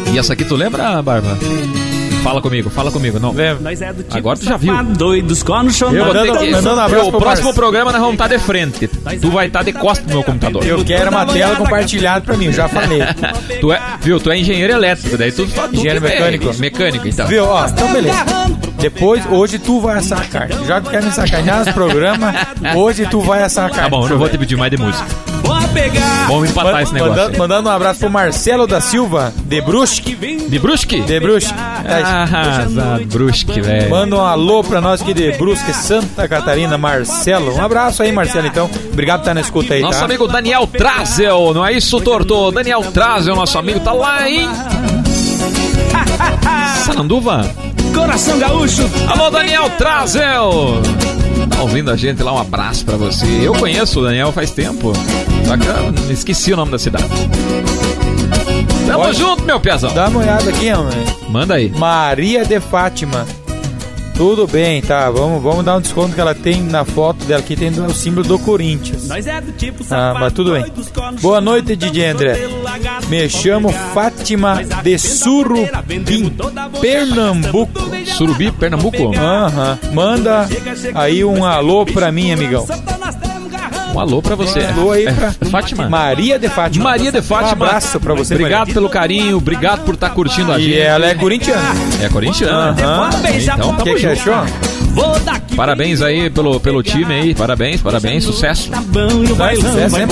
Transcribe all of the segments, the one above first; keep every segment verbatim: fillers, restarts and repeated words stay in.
E essa aqui tu lembra, Barba? Fala comigo, fala comigo, não. Lembro. Agora tu já viu. Doidos, Eu mandando, que... mandando um abraço O pro próximo Marcelo. programa nós vamos estar de frente. Tu vai estar de costas no meu computador. Eu quero uma tela compartilhada pra mim, eu já falei. Tu é, viu, tu é engenheiro elétrico, daí tu faz Engenheiro mecânico. Mecânico, então. Viu, ó, então beleza. Depois, hoje tu vai assar a carne. Já que quer me sacanear nos programas, hoje tu vai assar a carne. Tá bom, eu não vou te pedir mais de música. Vamos empatar Man- esse negócio. Mandando, aí. mandando um abraço pro Marcelo da Silva, de Brusque. De Brusque? De Brusque. Ah, Brusque, velho. Manda um alô pra nós aqui de Brusque, Santa Catarina, Marcelo. Um abraço aí, Marcelo, então. Obrigado por estar na escuta aí, Nosso tá? amigo Daniel Trazel, não é isso, Torto? Daniel Trazel, nosso amigo, tá lá em Sananduva. Coração gaúcho. Alô, Daniel Trazel. Tá ouvindo a gente lá, um abraço pra você. Eu conheço o Daniel faz tempo, só que eu esqueci o nome da cidade. Tamo Pode. junto, meu piazão. Dá uma olhada aqui, ó. Manda aí. Maria de Fátima. Tudo bem, tá? Vamos, vamos dar um desconto que ela tem na foto dela aqui, tem o símbolo do Corinthians. Ah, mas tudo bem. Boa noite, D J André. Me chamo Fátima de Surubim, Pernambuco. Surubi, Pernambuco. Aham. Manda aí um alô pra mim, amigão. Um alô pra você. Um alô aí É, pra é Fátima. Maria de Fátima. Maria de Fátima. Um abraço pra você, Obrigado Maria. pelo carinho, obrigado por estar curtindo a gente. E ela é corintiana. É corintiana. Aham. Então, O que tamo que junto. achou? Parabéns aí pelo, pelo time aí. Parabéns, parabéns, sucesso. Vai, sucesso sempre.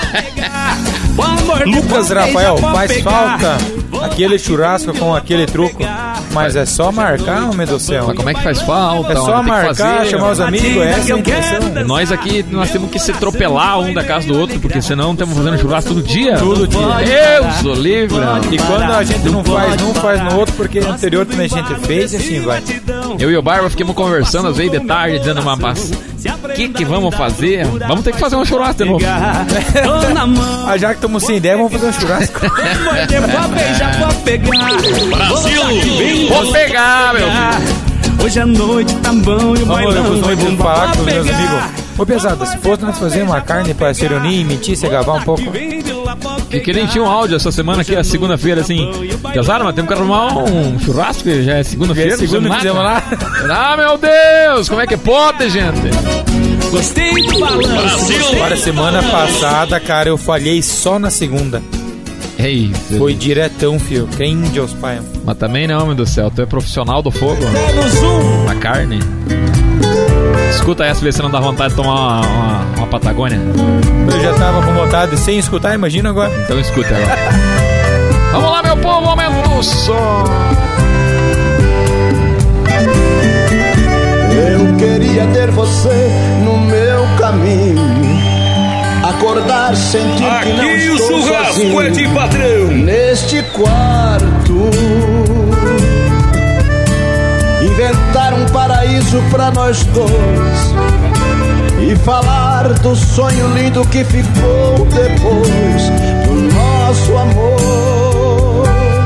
Lucas Rafael, faz falta aquele churrasco com aquele truco, mas é só marcar, homem do céu. Mas como é que faz falta? É só Tem que marcar, fazer. chamar os amigos, essa é a intenção. Nós aqui, nós temos que se atropelar um da casa do outro, porque senão estamos fazendo churrasco todo dia. Todo dia. Deus o livre. E quando a gente não faz num, faz no outro, porque no anterior também a gente fez e assim vai. Eu e o Barba ficamos conversando às vezes de tarde, dizendo uma paz. O que que vamos fazer? Vamos ter que fazer um churrasco de novo. Ah, já que estamos sem ideia, vamos fazer um churrasco. Brasil! Vou pegar, meu filho. Hoje a noite tá bom e o Vamos, bailão eu vai costumo bombar falar pra com os meus pegar. amigos. Ô, pesada, se fosse nós fazer uma carne pra se reunir e mentir, se gabar um pouco. E que nem tinha um áudio essa semana aqui, a segunda-feira, assim. Pesado, mas temos que arrumar um churrasco, que já é segunda-feira. É segunda não que fizemos lá. Ah, meu Deus! Como é que pode, gente? Gostei do balanço. Agora, semana passada, cara, eu falhei só na segunda. Ei, Foi diretão, fio. Crente aos pai. mas também não, meu Deus do céu. Tu é profissional do fogo, na carne. Escuta essa, vê se não dá vontade de tomar uma, uma, uma Patagônia. Eu já tava com vontade sem escutar, imagina agora. Então escuta ela. Vamos lá, meu povo, aumenta o som. Eu queria ter você no meu caminho. Acordar, sentir que não Aqui o estou churrasco sozinho é de patrão. neste quarto. Inventar um paraíso pra nós dois e falar do sonho lindo que ficou depois do nosso amor.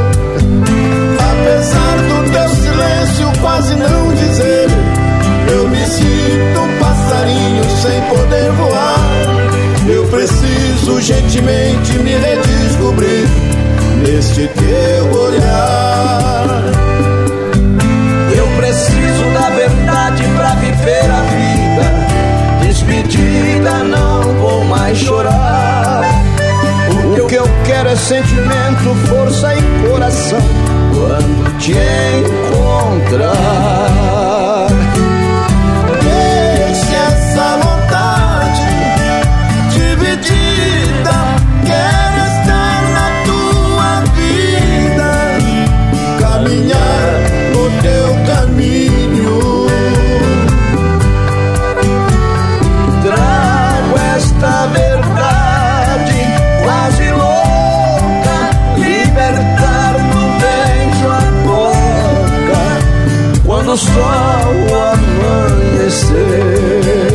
Apesar do teu silêncio quase não dizer, eu me sinto um passarinho sem poder voar. Eu preciso gentilmente me redescobrir neste teu olhar. Eu preciso da verdade pra viver a vida. Despedida, não vou mais chorar. O que eu quero é sentimento, força e coração quando te encontrar. Deixe essa vontade dividida. Quero estar na tua vida, caminhar no teu caminho. Trago esta verdade quase louca, libertar do beijo a boca quando o sol amanhecer.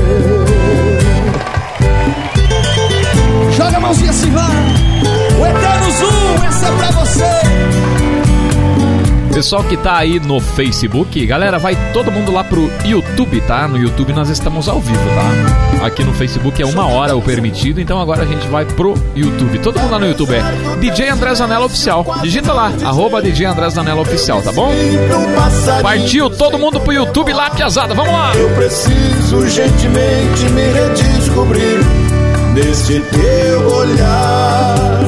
Joga a mãozinha assim, vai. O Eterno Zoom, essa é pra você. Pessoal que tá aí no Facebook, galera, vai todo mundo lá pro YouTube, tá? No YouTube nós estamos ao vivo, tá? Aqui no Facebook é uma hora o permitido, então agora a gente vai pro YouTube. Todo mundo lá no YouTube é D J André Zanella Oficial. Digita lá, arroba D J André Zanella Oficial, tá bom? Partiu todo mundo pro YouTube lá, piazada, vamos lá! Eu preciso urgentemente me redescobrir nesse teu olhar.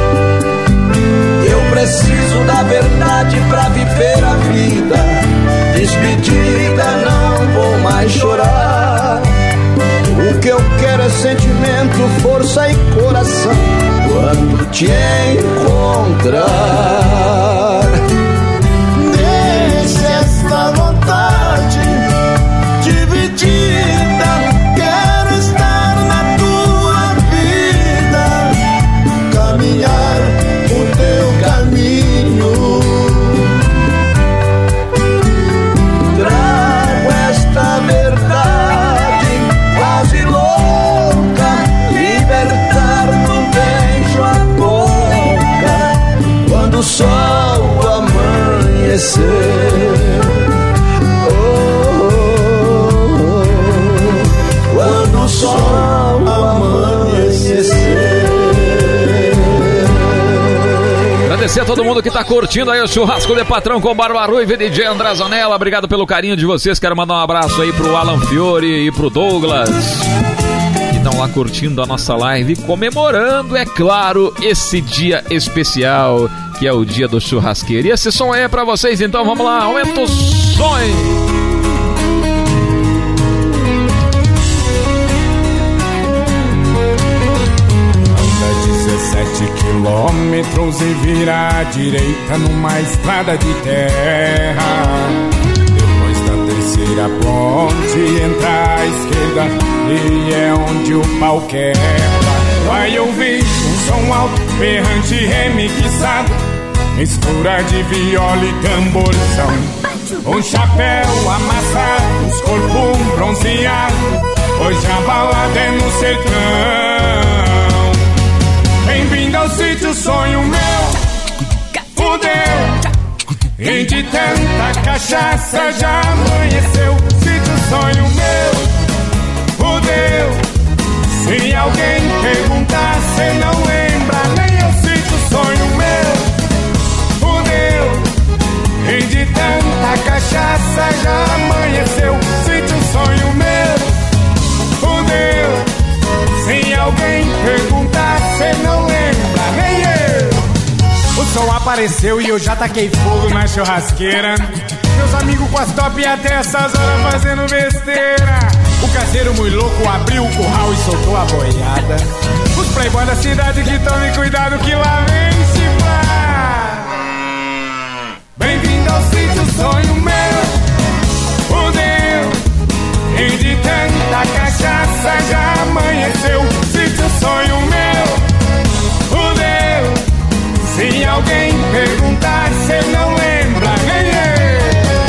Eu preciso da verdade pra viver a vida. Despedida, não vou mais chorar. O que eu quero é sentimento, força e coração quando te encontrar. Deixa esta vontade dividida. Quero estar na tua vida, caminhar o teu caminho. Trago esta verdade quase louca, libertar num beijo a boca quando o sol amanhecer. Oh, oh, oh, quando o sol amanhecer. Agradecer a todo mundo que tá curtindo aí o Churrasco de Patrão com Barba Ruiva e D J André Zanella. Obrigado pelo carinho de vocês. Quero mandar um abraço aí pro Alan Fiore e pro Douglas, que estão lá curtindo a nossa live, comemorando, é claro, esse dia especial, que é o dia do churrasqueiro. E esse som aí é pra vocês, então vamos lá, aumenta o som aí. dezessete quilômetros e vira à direita numa estrada de terra. Depois da terceira ponte entra à esquerda e é onde o pau quebra. Vai ouvir um som alto, berrante, remixado, mistura de viola e tamborzão. Um chapéu amassado, os corpos bronzeados, hoje a balada é no sertão. Bem-vindo ao sítio, sonho meu, fudeu. E de tanta cachaça já amanheceu. Sítio, sonho meu, fudeu. Se alguém perguntar, cê não lembra, nem eu. Sítio, sonho meu, fudeu. E de tanta cachaça já amanheceu. Sítio, sonho meu, fudeu. Se alguém perguntar, cê não lembra, nem eu. O sol apareceu e eu já taquei fogo na churrasqueira. Meus amigos com as top até essas horas fazendo besteira. O caseiro muito louco abriu o curral e soltou a boiada. Os playboy da cidade que tomem cuidado que lá vem chifrar. Bem-vindo ao sítio, sonho meu, fudeu. E de tanta cachaça já amanheceu. Sítio, sonho meu, fudeu. Se alguém perguntar, cê não lembra, nem eu.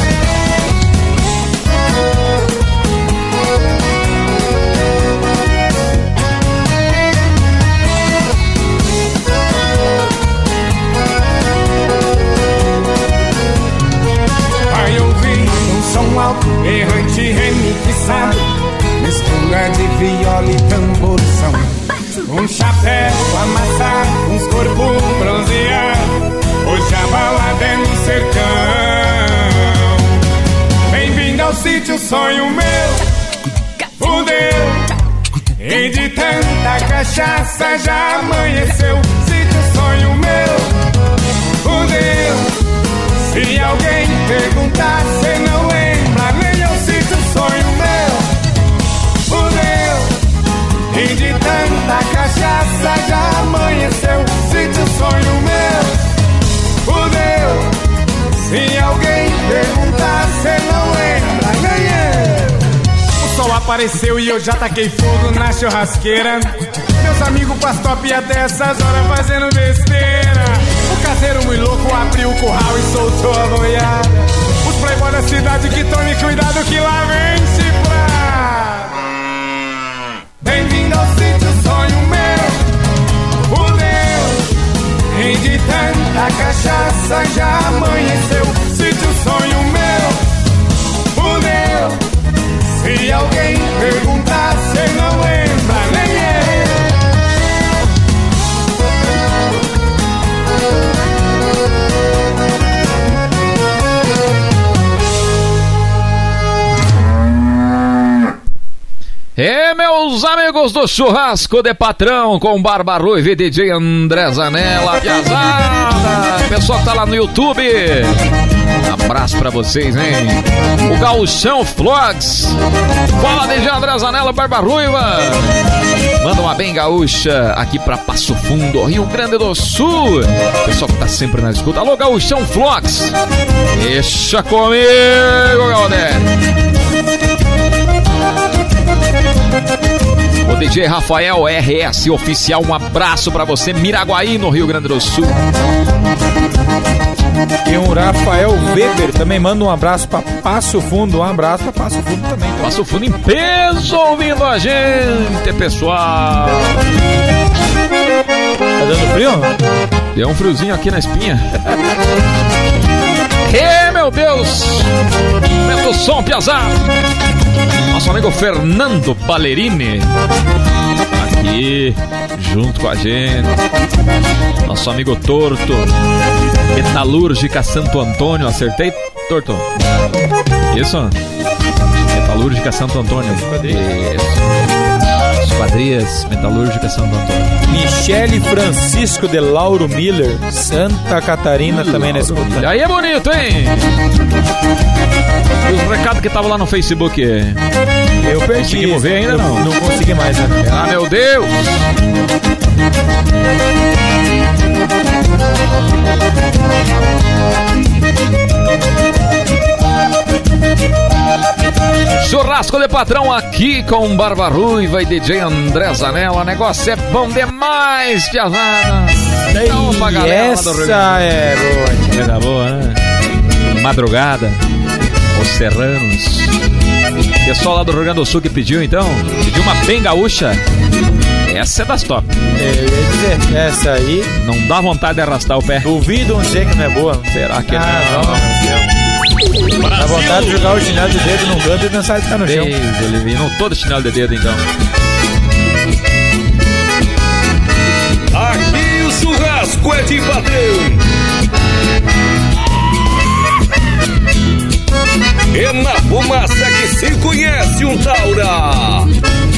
Vai ouvir um som alto, errante, remixado, mistura de viola e tamborzão. Um chapéu amassado, uns corpos bronzeados, hoje a balada é no sertão. Bem-vindo ao sítio, sonho meu, fudeu. E de tanta cachaça já amanheceu. Sítio, sonho meu, fudeu. Se alguém perguntar, cê não lembra, nem eu. Sítio, sonho meu, fudeu. E de tanta cachaça já amanheceu. Sítio, sonho meu, fudeu. Se alguém perguntar, cê não lembra, nem eu. O sol apareceu e eu já taquei fogo na churrasqueira. Meus amigos com as top até essas horas fazendo besteira. O caseiro muito louco abriu o curral e soltou a boiada. Os playboy da cidade que tome cuidado que lá vem chifrar. Bem-vindo ao sítio, sonho meu, fudeu. E de tanta cachaça já amanheceu. Se alguém perguntar, cê não lembra nem eu. E meus amigos do Churrasco de Patrão com Barba Ruiva e D J André Zanella, piazada, pessoal que tá lá no YouTube, abraço pra vocês, hein? O Gauchão Vlogs, fala D J André Zanella, Barba Ruiva, manda uma bem gaúcha aqui pra Passo Fundo, Rio Grande do Sul, pessoal que tá sempre na escuta. Alô, Gauchão Vlogs, deixa comigo, galera. O D J Rafael R S Oficial, um abraço pra você, Miraguaí, no Rio Grande do Sul. E um Rafael Weber também manda um abraço pra Passo Fundo. Um abraço pra Passo Fundo também. Então. Passo Fundo em peso ouvindo a gente, pessoal. Tá dando frio? Deu um friozinho aqui na espinha. E meu Deus, aumenta o som, piazada. Nosso amigo Fernando Ballerini aqui junto com a gente. Nosso amigo Torto, Metalúrgica Santo Antônio. Acertei, Torto? Isso? Metalúrgica Santo Antônio. Isso. Esquadrias Metalúrgica Santo Antônio. Michele Francisco de Lauro Miller, Santa Catarina, Lauro também na escuta. E aí é bonito, hein? E os recados que estavam lá no Facebook? Eu perdi. Conseguimos ver ainda, não? Não consegui mais, né? Ah, meu Deus! Churrasco de Patrão aqui com Barba Ruiva e D J André Zanella. O negócio é bom demais, piazada. Então, pra galera essa lá do é boa. Coisa boa, né? Madrugada, os serranos. Pessoal lá do Rio Grande do Sul que pediu, então, pediu uma bem gaúcha. Essa é das top. É, eu ia dizer, essa aí não dá vontade de arrastar o pé. Duvido dizer que não é boa. Será que ah, não? não? Dá vontade de jogar o chinelo de dedo no canto e dançar de ficar no chão. Deus, não todo chinelo de dedo, então. Aqui o churrasco é de patrão. É na fumaça que se conhece um taura.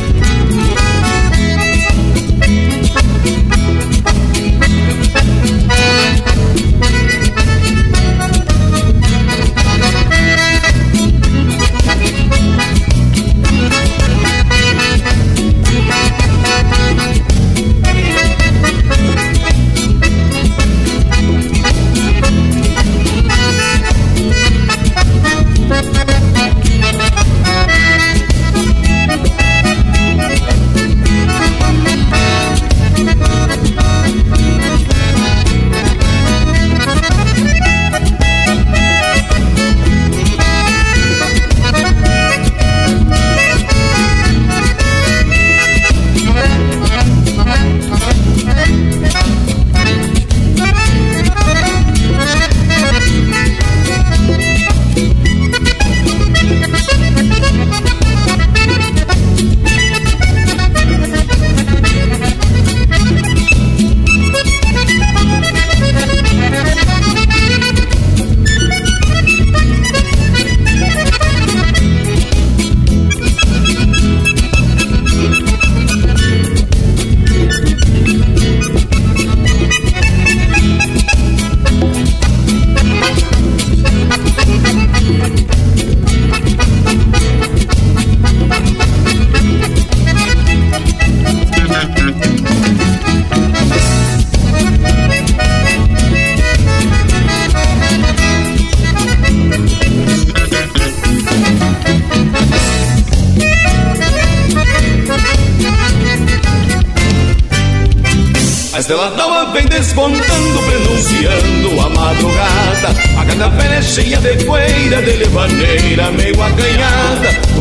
A estrela d'alva vem despontando, prenunciando a madrugada. A cada velha cheia de poeira, de levaneira meio acanhada. O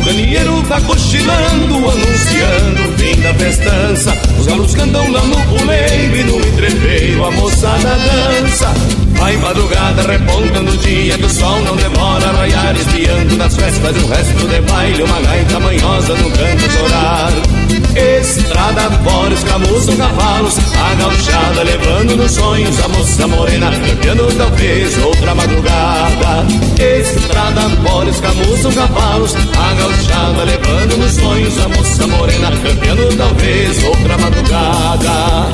candeeiro tá cochilando, anunciando o fim da festança. Os galos cantam lá no puleiro e no entreveiro a moçada dança. Vai madrugada, reponta no dia que o sol não demora a raiar, espiando nas festas de um resto de baile, uma gaita manhosa no canto chorar. Estrada fora, escamuçam cavalos, a gauchada levando nos sonhos a moça morena, campeando talvez outra madrugada. Estrada fora, escamuçam cavalos, a gauchada levando nos sonhos a moça morena, campeando talvez outra madrugada.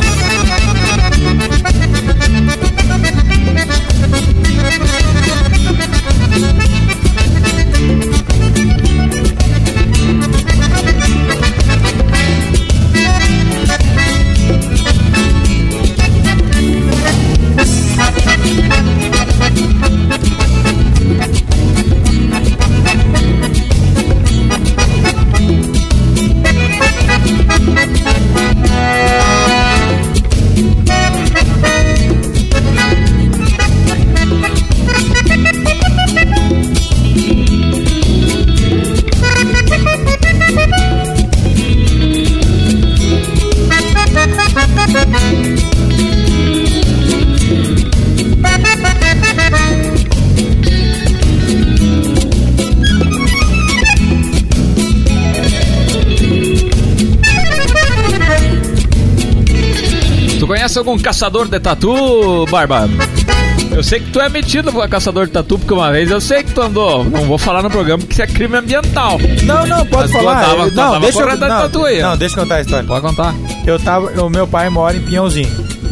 Conhece algum caçador de tatu, Barba? Eu sei que tu é metido pra caçador de tatu, porque uma vez eu sei que tu andou. Não vou falar no programa porque isso é crime ambiental. Não, não, pode Mas falar. Tava, eu, não, tava deixa eu, não, tatu aí, não, deixa eu contar a história. Pode contar. Eu tava, o meu pai mora em Pinhãozinho.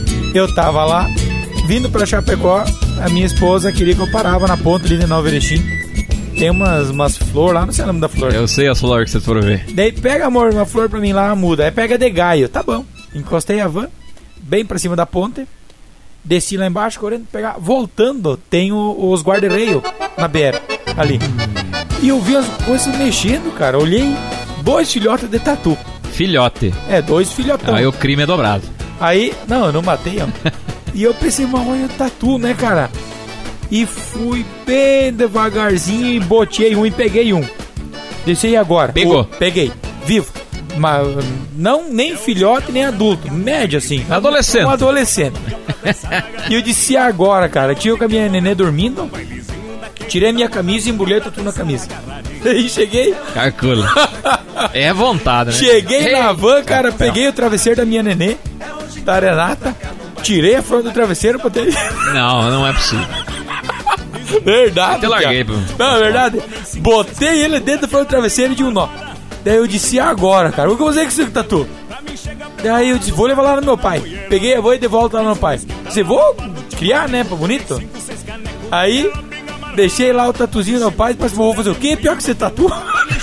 Eu tava lá, vindo pra Chapecó, a minha esposa queria que eu parava na ponta ali de Nova Erechim. Tem umas, umas flores lá, não sei o nome da flor. Eu sei as flores que vocês foram ver. Daí pega, amor, uma flor pra mim lá, muda. Aí pega de gaio, tá bom. Encostei a van, bem pra cima da ponte, desci lá embaixo, correndo, pegar, voltando, tem o, os guarda-reio na beira, ali. E eu vi as coisas mexendo, cara, olhei, dois filhotes de tatu. Filhote. É, dois filhotão. Aí o crime é dobrado. Aí, não, eu não matei, ó. E eu pensei, mas olha o tatu, né, cara? E fui bem devagarzinho e botei um e peguei um. Desci agora. Pegou? O, peguei, vivo. Mas não nem filhote nem adulto, médio assim, adolescente. Um adolescente. E eu disse agora, cara, tinha com a minha nenê dormindo, tirei a minha camisa e embrulhei tudo na camisa. Aí cheguei. Calcula. É vontade, né? Cheguei Ei, na van, cara, não. peguei o travesseiro da minha nenê, da Renata, tirei a fronte do travesseiro pra ter. Não, não é possível. Verdade. Eu larguei, cara. pô. Não, é verdade. Botei ele dentro da fronte do travesseiro de um nó. Daí eu disse, agora, cara, o que eu vou fazer com esse tatu? Daí eu disse, vou levar lá no meu pai. Peguei a van e de volta lá no meu pai. Disse, vou criar, né, pra bonito. Aí, deixei lá o tatuzinho no meu pai, mas vou fazer o quê? Pior que você tatu.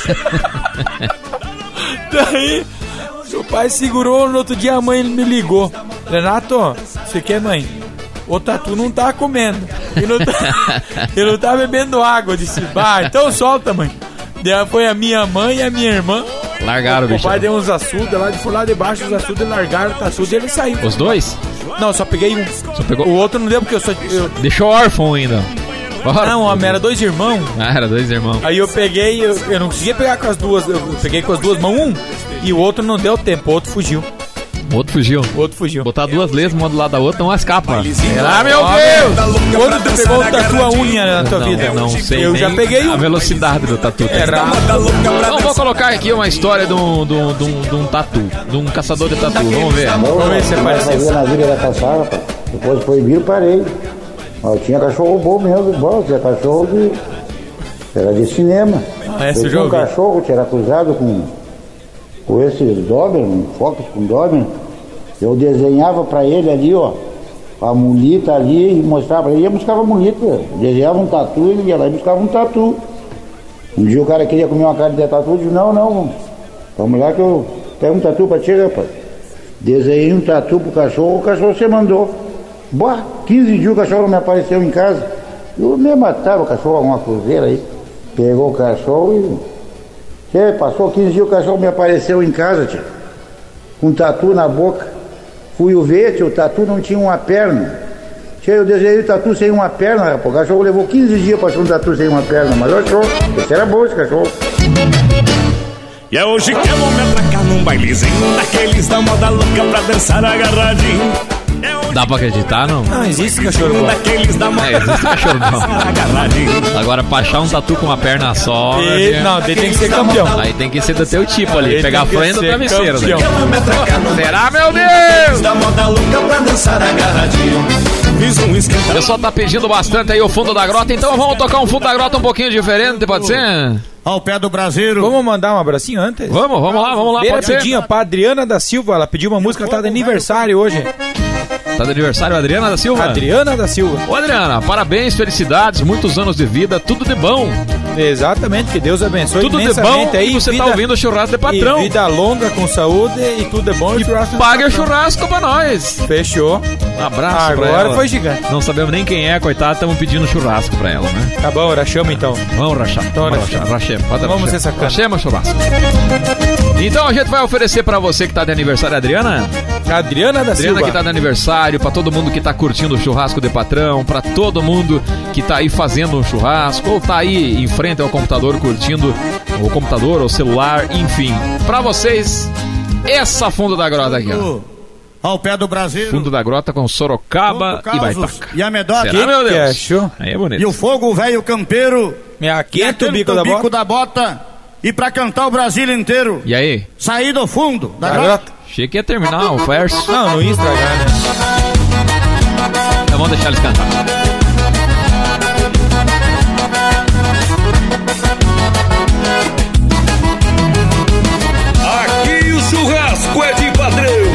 Daí, meu pai segurou, no outro dia a mãe me ligou. Renato, você quer, mãe? O tatu não tá comendo. Ele não tá, ele não tá bebendo água. Eu disse, vai, então solta, mãe. Daí foi a minha mãe e a minha irmã. Largaram o bicho. O pai deu uns açudes lá, ele foi lá debaixo dos açudes, largaram o açude e ele saiu. Os dois? Não, só peguei um. Só pegou? O outro não deu porque eu só. Eu... Deixou órfão ainda. Órfão. Não, homem, era dois irmãos. Ah, era dois irmãos. Aí eu peguei, eu, eu não conseguia pegar com as duas, eu peguei com as duas mãos um, e o outro não deu tempo, o outro fugiu. O outro fugiu. O outro fugiu. Botar duas lesmas uma do lado da outra, não escapa. Ah, meu Deus! Quando tu pegou o tatu a unha na tua não, vida? Não sei. Eu já peguei a um. velocidade do tatu. Errado. Então vou colocar aqui uma história de um, de um, de um, de um tatu, de um caçador de tatu. Vamos ver. Vamos ver se apareceu. Na vida da caçada, rapaz. Depois proibiram, parei. Eu tinha cachorro bom mesmo, bom, tinha cachorro de. Era de cinema. Ah, esse eu eu tinha já um ouvi. cachorro que era cruzado com, com esse Doberman, Fox com Doberman. Eu desenhava pra ele ali, ó, a mulita ali e mostrava pra ele. Ia buscar a mulita, desenhava um tatu, ele ia lá e buscava um tatu. Um dia o cara queria comer uma carne de tatu, eu disse, não, não, vamos lá que eu pego um tatu pra ti, rapaz. Desenhei um tatu pro cachorro, o cachorro você mandou. Boa, quinze dias o cachorro não me apareceu em casa. Eu me matava o cachorro, alguma cruzeira aí. Pegou o cachorro e... Tchê, passou quinze dias o cachorro me apareceu em casa, tio. Com um tatu na boca. Fui o ver, tio, o tatu não tinha uma perna. Tchê, eu desenhei o tatu sem uma perna, rapaz. O cachorro levou quinze dias pra achar um tatu sem uma perna. Mas eu achou, esse era bom esse cachorro. E é hoje que eu vou me atracar num bailezinho daqueles da moda louca pra dançar agarradinho. Dá pra acreditar, não? Não, existe cachorro bom. Daqueles da moda É, existe cachorro bom. agarradinho. Agora, pra achar um tatu com uma perna só... E, né? não, tem que ser campeão. Aí tem que ser do teu tipo ali, Ele pegar a tem que frente do ser travesseiro. Né? campeão. Eu vou me atracar num Será, meu Deus? da moda louca pra dançar agarradinho. Fiz um O esquenta. pessoal tá pedindo bastante aí o fundo da grota, então vamos tocar um fundo da grota um pouquinho diferente, pode ser? Ao pé do braseiro. Vamos mandar um abracinho antes? Vamos, vamos lá, vamos lá, Primeira pode ser. pedinha pra Adriana da Silva, ela pediu uma música, tá de aniversário hoje. Tá de aniversário a Adriana da Silva? Adriana da Silva. Ô Adriana, parabéns, felicidades, muitos anos de vida, tudo de bom. Exatamente, que Deus abençoe Tudo de imensamente bom aí. e você vida, tá ouvindo o churrasco de patrão. E vida longa, com saúde e tudo é bom. E churrasco Paga o churrasco pra nós. Fechou. Um abraço pra Agora ela. foi gigante. Não sabemos nem quem é, coitado, estamos pedindo churrasco pra ela, né? Tá bom, rachamos então. Vamos rachar. Então, Vamos rachamos. rachar. Rachemos. Pode Vamos rachar. ser sacana. Rachemos churrasco. Então a gente vai oferecer pra você que tá de aniversário, Adriana. Adriana da Adriana Silva. que tá de aniversário, pra todo mundo que tá curtindo o churrasco de patrão, pra todo mundo que tá aí fazendo um churrasco, ou tá aí em frente ao computador curtindo o computador, o celular, enfim. Pra vocês, essa fundo da grota aqui, ó. Ao pé do braseiro. Fundo da grota com Sorocaba e Baitaca. E a Medoc. Será, meu Que Deus? achou? Aí é bonito. E o fogo velho campeiro. Me aquenta o aquele bico do da bico bota. da bota. E pra cantar o Brasil inteiro. E aí? Sair do fundo da Da grota. grota. Achei que ia terminar o verso. Não, não ia estragar, né? Então vamos deixar eles cantar. Aqui o churrasco é de padrão.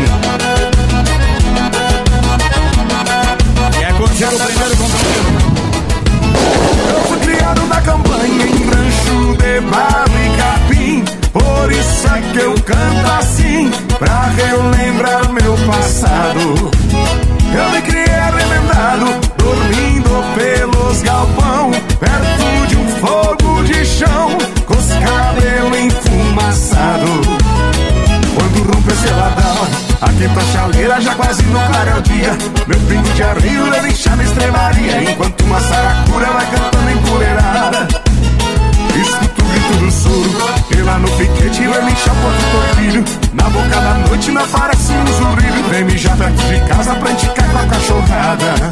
Quer curtir o primeiro companheiro? Eu fui criado na campanha em rancho de barro e capim. Por isso é que eu canto assim, pra relembrar meu passado. Eu me criei arremendado, dormindo pelos galpão, perto de um fogo de chão, com os cabelos enfumaçados. Quando rompe esse ladrão, aqui pra chaleira já quase no claro é o dia. Meu pingo de arreio leva inchar na estrebaria, enquanto uma saracura vai cantando empoleirada. Escuto o grito do soro, e lá no piquete vai me inchar porto tortilho. Na boca da noite me aparece um zurrilho, vem mijar perto de casa pra enticar com a cachorrada.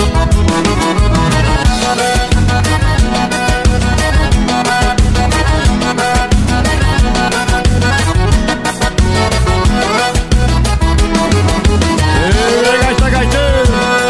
Ei, gaita, gaiteiro.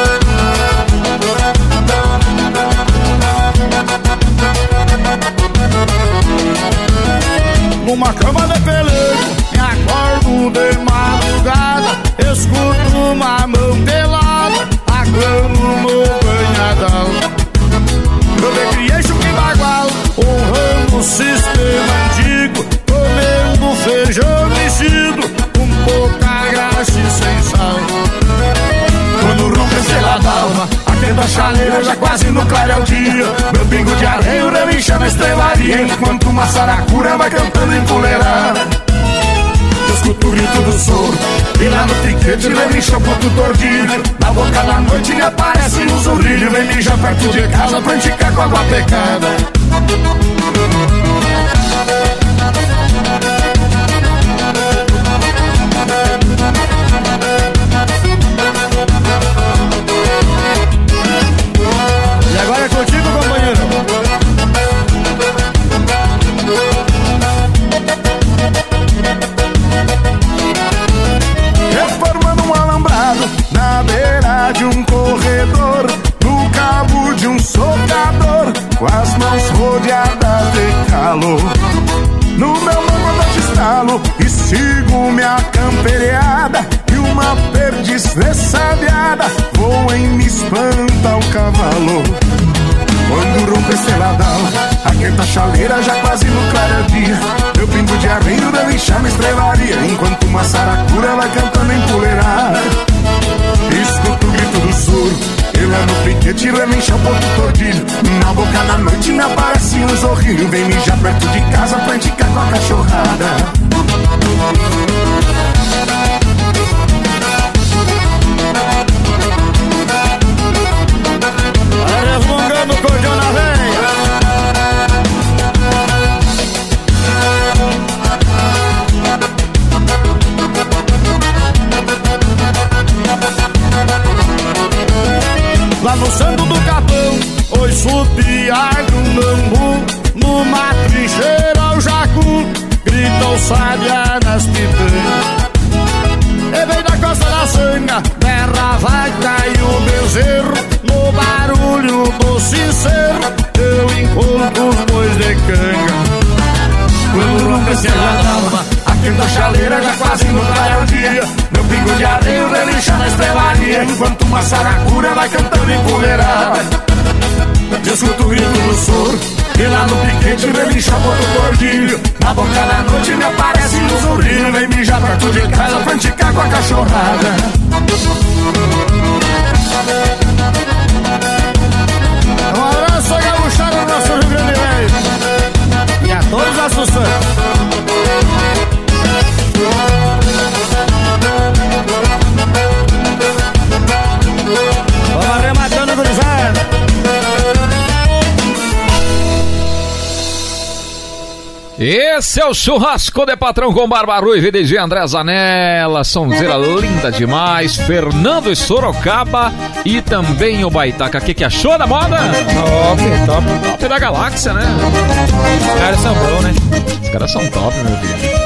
Numa cama de pelego, me acordo de madrugada, escuto uma mão pelada, aguando no banhadão. Eu me criei chuque bagual, honrando o sistema antigo, comendo feijão mexido, com pouca graxa e sem sal. Quando rompe esse ladalma, atendo a chaleira já quase no claro é o dia. Meu pingo de areia relincha na estrelaria, enquanto uma saracura vai cantando empoleirada. Eu escuto o grito do soro, e lá no trinquete relincha o ponto tordilho. Na boca da noite me aparece um zurrilho, vem mijar perto de casa pra enticar com água pecada. E agora é contigo, companheiro. Reformando um alambrado na beira de um corredor, no cabo de um socador, com as mãos rodeadas de calor. No meu lombo eu te estalo e sigo minha camperiada, e uma perdiz ressabiada voa e me espanta o cavalo. Quando rompe esse ladrão, aquenta a chaleira já quase no claro é o dia. Meu pingo de arreio deve inchar na estrelaria, enquanto uma saracura vai cantando empoleirada. Escuto o grito do soro, e lá no piquete relincha o ponto tordilho. Na boca da noite me aparece um zorrilho, vem mijar perto de casa pra enticar com a cachorrada. Vai resmungando o cordão na veia. assobiar de um bambu, numa trincheira ao jacu, grita o sábia nas pitangas. E vem da costa da sanga, berra a vaca e o bezerro, no barulho do sincero eu encontro os bois de canga. Quando rompe a alma, aqui da chaleira já quase no claro dia, meu pingo de areia relincha na estrelaria, enquanto uma saracura vai cantando empoleirada. Eu escuto o grito do soro, e lá no piquete relincha o cordilho. Na boca da noite me aparece um sorriso, vem mijar perto de casa pra enticar com a cachorrada. Um abraço a gaúchada do nosso Rio Grande Velho e a todos os nossos fãs. Vamos arrematando, gurizada. Esse é o Churrasco de Patrão com Barba Ruiva e D J André Zanella, sonzeira linda demais, Fernando e Sorocaba e também o Baitaca. O que, que achou da moda? Top, top. Top da galáxia, né? Os caras são bons, né? Os caras são top, meu filho.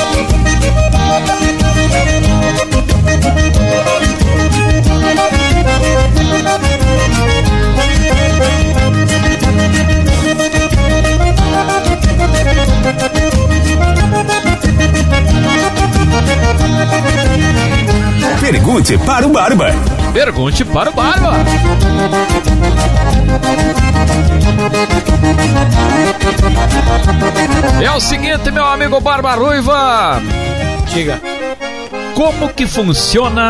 Pergunte para o Barba. Pergunte para o Barba. É o seguinte, meu amigo Barba Ruiva. Diga. Como que funciona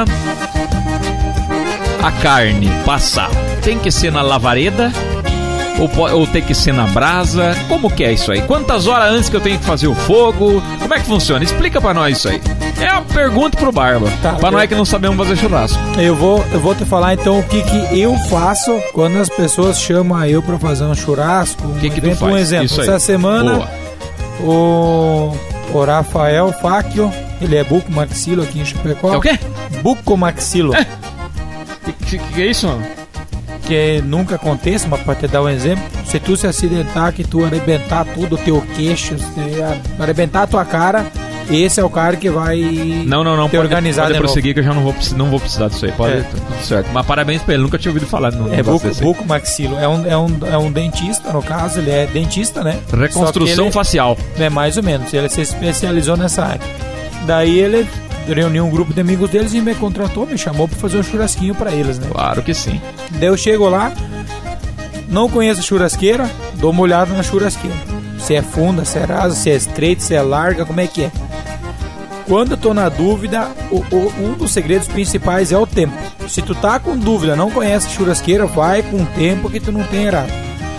a carne passar? Tem que ser na lavareda? Ou, ou tem que ser na brasa? Como que é isso aí? Quantas horas antes que eu tenho que fazer o fogo? Como é que funciona? Explica pra nós isso aí. É uma pergunta pro Barba. Tá, pra eu... nós que não sabemos fazer churrasco. Eu vou, eu vou te falar então o que, que eu faço quando as pessoas chamam eu pra fazer um churrasco. O que que tu faz? Um exemplo, isso essa aí. semana o, o Rafael Fáquio, ele é bucomaxilo aqui em Chapecó. É o quê? Bucomaxilo. É. Que, que, que é isso, mano? Que nunca aconteça, mas para te dar um exemplo, se tu se acidentar, que tu arrebentar tudo o teu queixo, arrebentar a tua cara, esse é o cara que vai não, não, não, te pode, organizar pode de prosseguir novo. Que eu já não vou, não vou precisar disso aí, pode, É. Tudo certo. Mas parabéns pra ele, nunca tinha ouvido falar no É buco, desse aí. bucomaxilo, é um, é, um, é um dentista, no caso, ele é dentista, né? Reconstrução ele, facial. É, mais ou menos, ele se especializou nessa área. Daí ele reuniu um grupo de amigos deles e me contratou, me chamou pra fazer um churrasquinho pra eles, né? Claro que sim. Daí eu chego lá, não conheço a churrasqueira, dou uma olhada na churrasqueira. Se é funda, se é rasa, se é estreita, se é larga, como é que é. Quando eu tô na dúvida, o, o, um dos segredos principais é o tempo. Se tu tá com dúvida, não conhece a churrasqueira, vai com o tempo que tu não tem errado.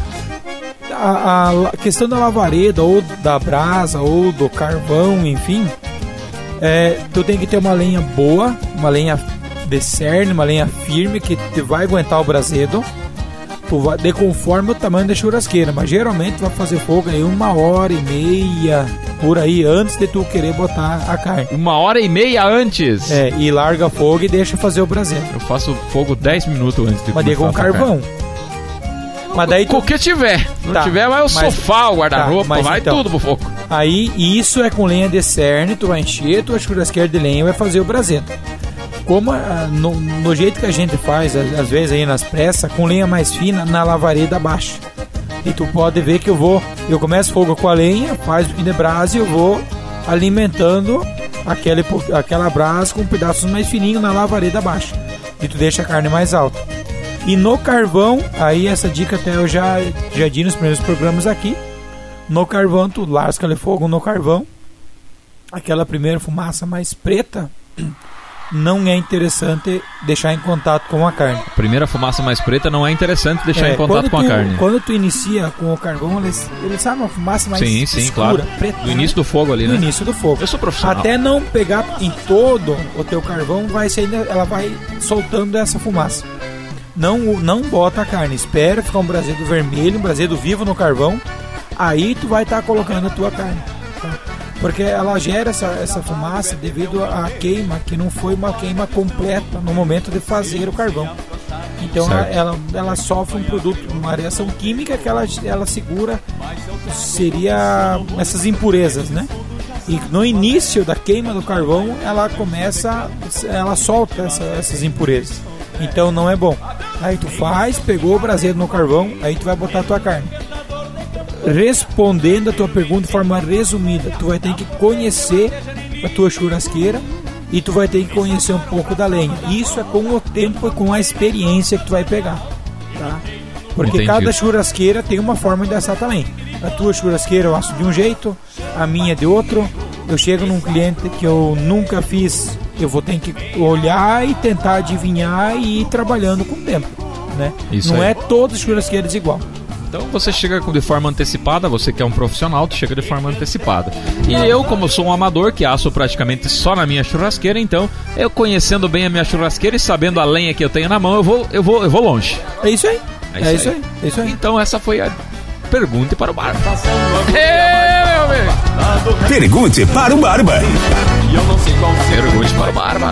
A, a questão da lavareda, ou da brasa, ou do carvão, enfim, é, tu tem que ter uma lenha boa, uma lenha de cerne, uma lenha firme, que te vai aguentar o brasedo. Tu vai, de conforme o tamanho da churrasqueira, mas geralmente tu vai fazer fogo aí uma hora e meia por aí antes de tu querer botar a carne. Uma hora e meia antes? É, e larga fogo e deixa fazer o braseiro. Eu faço fogo dez minutos antes de Mas com carvão. Mas daí tu... O que tiver. Não tá, tiver, vai o mas... sofá, o guarda-roupa, tá, vai então, tudo pro fogo. Aí isso é com lenha de cerne, tu vai encher tua churrasqueira de lenha e vai fazer o braseiro. Como no, no jeito que a gente faz, às, às vezes aí nas pressas, com lenha mais fina, na lavareda baixa. E tu pode ver que eu vou, eu começo fogo com a lenha, faz o de brasa e eu vou alimentando aquela, aquela brasa com pedaços mais fininhos na lavareda baixa. E tu deixa a carne mais alta. E no carvão, aí essa dica até eu já, já di nos primeiros programas aqui. No carvão, tu lasca-lhe fogo no carvão. Aquela primeira fumaça mais preta não é interessante deixar em contato com a carne. A primeira fumaça mais preta não é interessante deixar é, em contato com tu, a carne. Quando tu inicia com o carvão, ele, ele sabe uma fumaça mais sim, sim, escura, claro. preta. Do início do fogo ali, do né? Do início do fogo. Eu sou profissional. Até não pegar em todo o teu carvão, vai ser, ela vai soltando essa fumaça. Não, não bota a carne, espera ficar um brasedo vermelho, um brasedo vivo no carvão. Aí tu vai estar tá colocando a tua carne, tá? Porque ela gera essa, essa fumaça devido à queima, que não foi uma queima completa no momento de fazer o carvão. Então ela, ela, ela sofre um produto, uma reação química que ela, ela segura, seria essas impurezas, né? E no início da queima do carvão, ela começa, ela solta essa, essas impurezas. Então não é bom. Aí tu faz, pegou o braseiro no carvão, aí tu vai botar a tua carne. Respondendo a tua pergunta de forma resumida, tu vai ter que conhecer a tua churrasqueira e tu vai ter que conhecer um pouco da lenha. Isso é com o tempo e com a experiência que tu vai pegar, tá? Porque Entendi. Cada churrasqueira tem uma forma de assar também. A tua churrasqueira eu asso de um jeito, a minha de outro. Eu chego num cliente que eu nunca fiz, eu vou ter que olhar e tentar adivinhar e ir trabalhando com o tempo, né? Isso Não aí. É todas as churrasqueiras igual. Então você chega de forma antecipada, você que é um profissional, tu chega de forma antecipada. E eu, como sou um amador, que asso praticamente só na minha churrasqueira, então, eu conhecendo bem a minha churrasqueira e sabendo a lenha que eu tenho na mão, eu vou, eu vou, eu vou longe. É isso aí. É isso, é isso aí. aí. É isso aí. Então essa foi a pergunta para o Barba. Hey, Pergunte para o Barba. Pergunte para o Barba.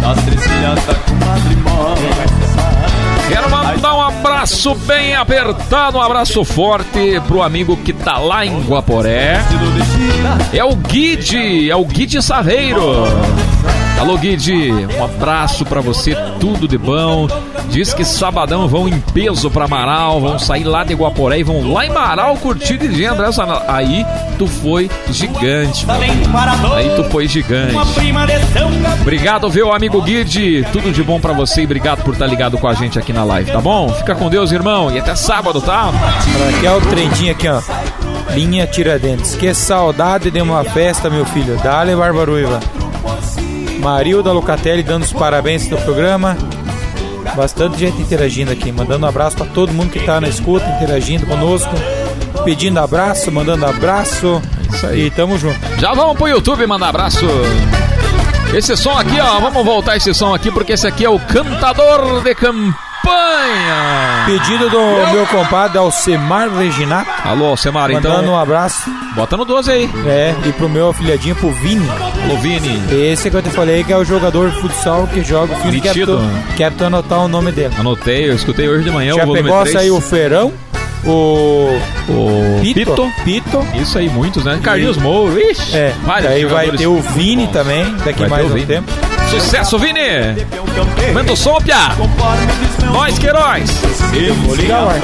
Quero mandar um abraço bem apertado, um abraço forte pro amigo que tá lá em Guaporé. É o Guide, é o Guide Saveiro. Alô, Guide, um abraço pra você, tudo de bom. Diz que sabadão vão em peso pra Marau, vão sair lá de Guaporé e vão lá em Marau curtir de dia, André. Aí tu foi gigante, mano. Aí tu foi gigante. Obrigado, viu, amigo Guide. Tudo de bom pra você e obrigado por estar ligado com a gente aqui na live, tá bom? Fica com Deus, irmão, e até sábado, tá? Aqui é o trendinho aqui, ó. Linha Tiradentes. Que saudade de uma festa, meu filho. Dale, Barbaruiva. Marilda Locatelli dando os parabéns no programa. Bastante gente interagindo aqui, mandando um abraço para todo mundo que tá na escuta, interagindo conosco, pedindo abraço, mandando abraço. Isso aí. E tamo junto. Já vamos pro YouTube mandar abraço. Esse som aqui, ó, vamos voltar esse som aqui porque esse aqui é o Cantador de Campanha. Pedido do meu, meu compadre Alcemar Reginato. Alô, Alcemar, então. Mandando um abraço. Bota no doze aí. É, e pro meu afilhadinho, pro Vini. Alô, Vini. Esse que eu te falei que é o jogador de futsal que joga o Vini. Quero tu, quero tu anotar o nome dele. Anotei, eu escutei hoje de manhã. Já o pegou aí o Feirão, o, o Pito, Pito. Pito. Isso aí, muitos, né? Carlinhos Moura. Ixi, é, daí vai ter o Vini bons. Também, daqui vai mais um tempo. Sucesso, Vini! Manda o som, Piá! Nós, Queiroz! Vou ligar o ar.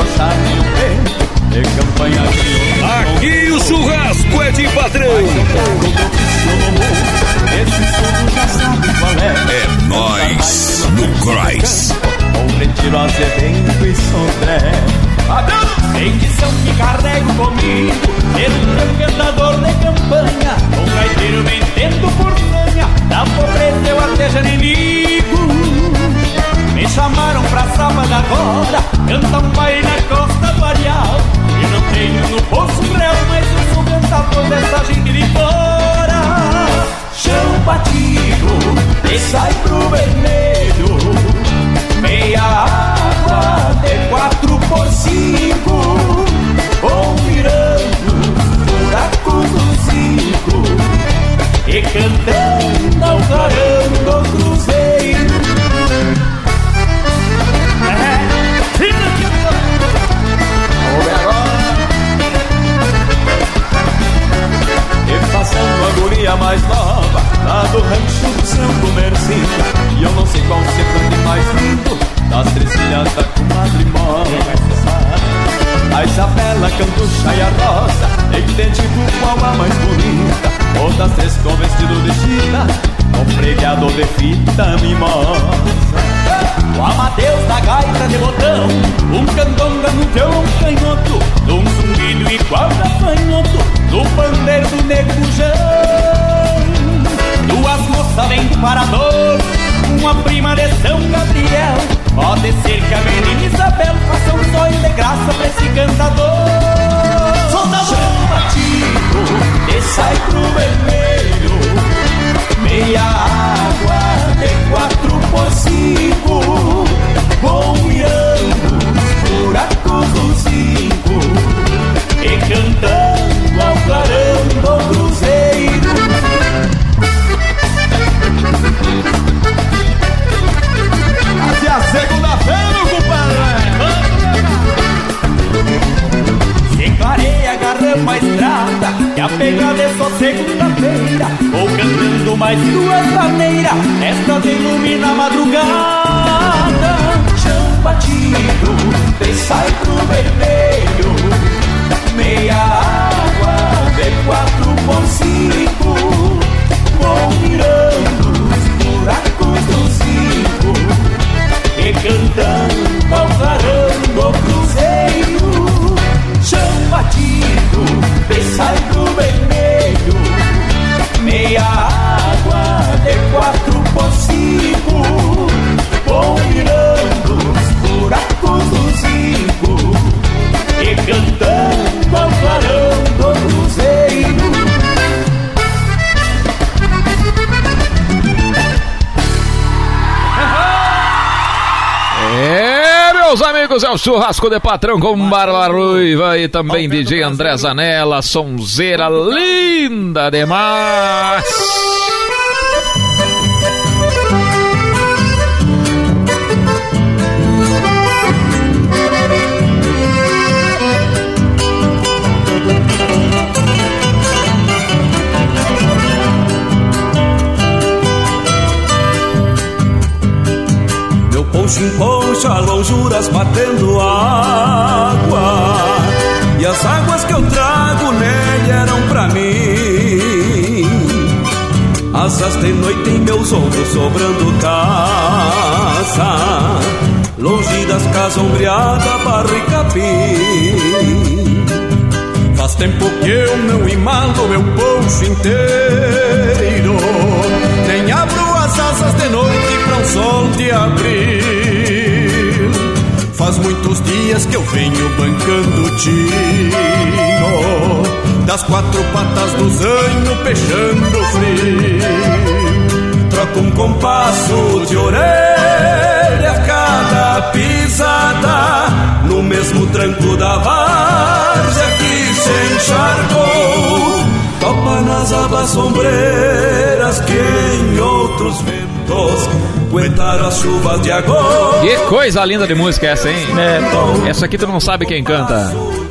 Aqui o churrasco é de padrão! É nóis no Croix! Com retiro Azevedo e Sodré. Edição que carrego comigo, mesmo cantador de campanha, um gaiteiro vendendo por sanha, da pobreza eu até já nem ligo. Me chamaram pra sábado agora, cantar um baile na costa do Areal. Eu não tenho no bolso réu, mas eu sou cantador dessa gente de fora. Chão batido, e sai pro vermelho, meia água de quatro por cinco, ou mirando buracos do cinco, e cantando ao clarão do cruzeiro. E passando a guria mais nova, lá do rancho do seu comercinho, e eu não sei qual sertão mais lindo, das três filhas da comadre Moça. A Isabela, Cantucha e a Rosa, e que tem tipo qual a mais bonita, ou das três com vestido de chita, com fregueado de fita mimosa. O Amadeus da gaita de botão, um candonga no violão canhoto, num zumbido igual da canhoto, no pandeiro do negujão. Duas moças vêm do Parador, uma prima de São Gabriel. Pode ser que a menina Isabel faça um sonho de graça pra esse cantador. Solta o chão batido e sai pro vermelho, meia água de quatro por cinco, bom mirando buracos do cinco, e cantando ao clarão do cruzeiro. Até a segunda-feira, compadre! varei, agarramos a estrada, e a pegada é só segunda-feira, vou cantando mais duas maneiras, esta de ilumina a madrugada. Chão batido, vem sai pro vermelho, meia água, de quatro por cinco, vou virando os buracos do cinco, e cantando ao varando o cruzeiro. Chão batido, vem sai pro vermelho, meia água, de quatro por cinco, vou virando os buracos do cinco, e cantando ao varando o cruzeiro. É, meus amigos, é o Churrasco de Patrão com Barba Ruiva e também D J André Zanella, sonzeira linda demais. Poncho em poncha, lonjuras batendo água, e as águas que eu trago nele eram pra mim. Asas de noite em meus ombros sobrando casa, longe das casas ombreadas, barro e capim. Faz tempo que eu não emalo meu poncho inteiro, nem abro as asas de noite pra um sol de abril. Faz muitos dias que eu venho bancando tino, das quatro patas do zanho peixando frio. Troco um compasso de orelha a cada pisada, no mesmo tranco da várzea que se encharcou. Topa nas abas sombreiras que em outros ventos aguentaram as chuvas de agosto. Que coisa linda de música essa, hein? É, essa aqui tu não sabe quem canta.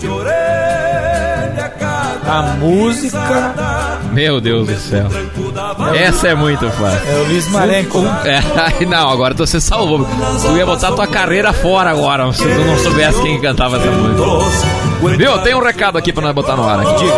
a música... Meu Deus do céu. Essa é muito fácil. É o Luiz Marenco. É, não, agora você salvou. Tu ia botar tua carreira fora agora, se tu não soubesse quem cantava essa música. Viu? Tem um recado aqui pra nós botar no ar aqui. Diga.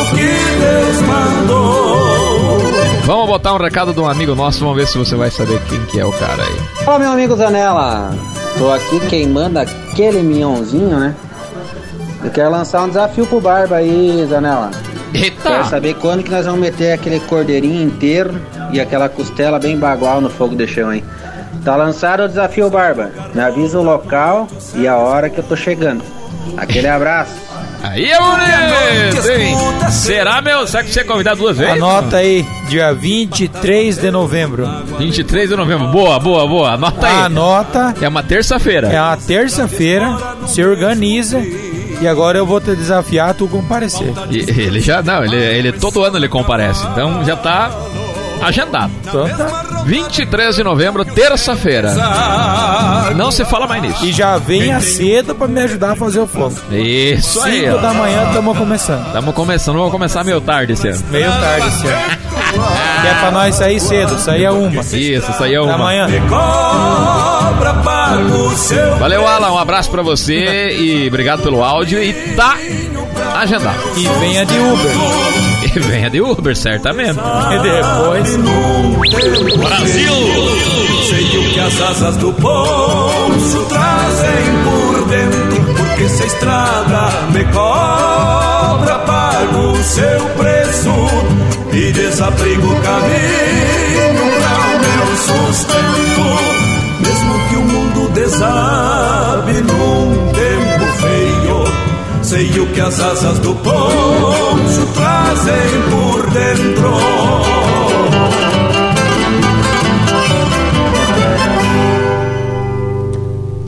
Vamos botar um recado de um amigo nosso, vamos ver se você vai saber quem que é o cara aí. Fala, meu amigo Zanella. Tô aqui queimando aquele minhãozinho, né? Eu quero lançar um desafio pro Barba aí, Zanella. Eita! Quero saber quando que nós vamos meter aquele cordeirinho inteiro e aquela costela bem bagual no fogo de chão, hein? Tá lançado o desafio, Barba. Me avisa o local e a hora que eu tô chegando. Aquele abraço. Aí é bonito, hein? Será, meu? Será que você é convidado duas vezes? Anota aí, dia vinte e três de novembro. vinte e três de novembro. Boa, boa, boa. Anota aí. Anota. É uma terça-feira. É uma terça-feira. Se organiza. E agora eu vou te desafiar a tu comparecer. E ele já, não, ele, ele todo ano ele comparece. Então já tá agendado. Então tá. vinte e três de novembro, terça-feira. Não se fala mais nisso. E já venha cedo pra me ajudar a fazer o fogo. Isso aí. cinco da manhã estamos começando. Estamos começando, vamos começar meio tarde esse ano. Meio tarde esse ano. Que é pra nós sair cedo, sair a uma. Isso, sair a uma. Da manhã. Valeu, Alan, um abraço pra você e obrigado pelo áudio. E tá agendado. E venha de Uber. E venha de Uber, certamente. E depois... Brasil! Sei o que as asas do poncho trazem por dentro, porque se a estrada me cobra, pago o seu preço e desabrigo o caminho para o meu sustento. Mesmo que o mundo desabe num tempo feio, sei o que as asas do poncho trazem por dentro.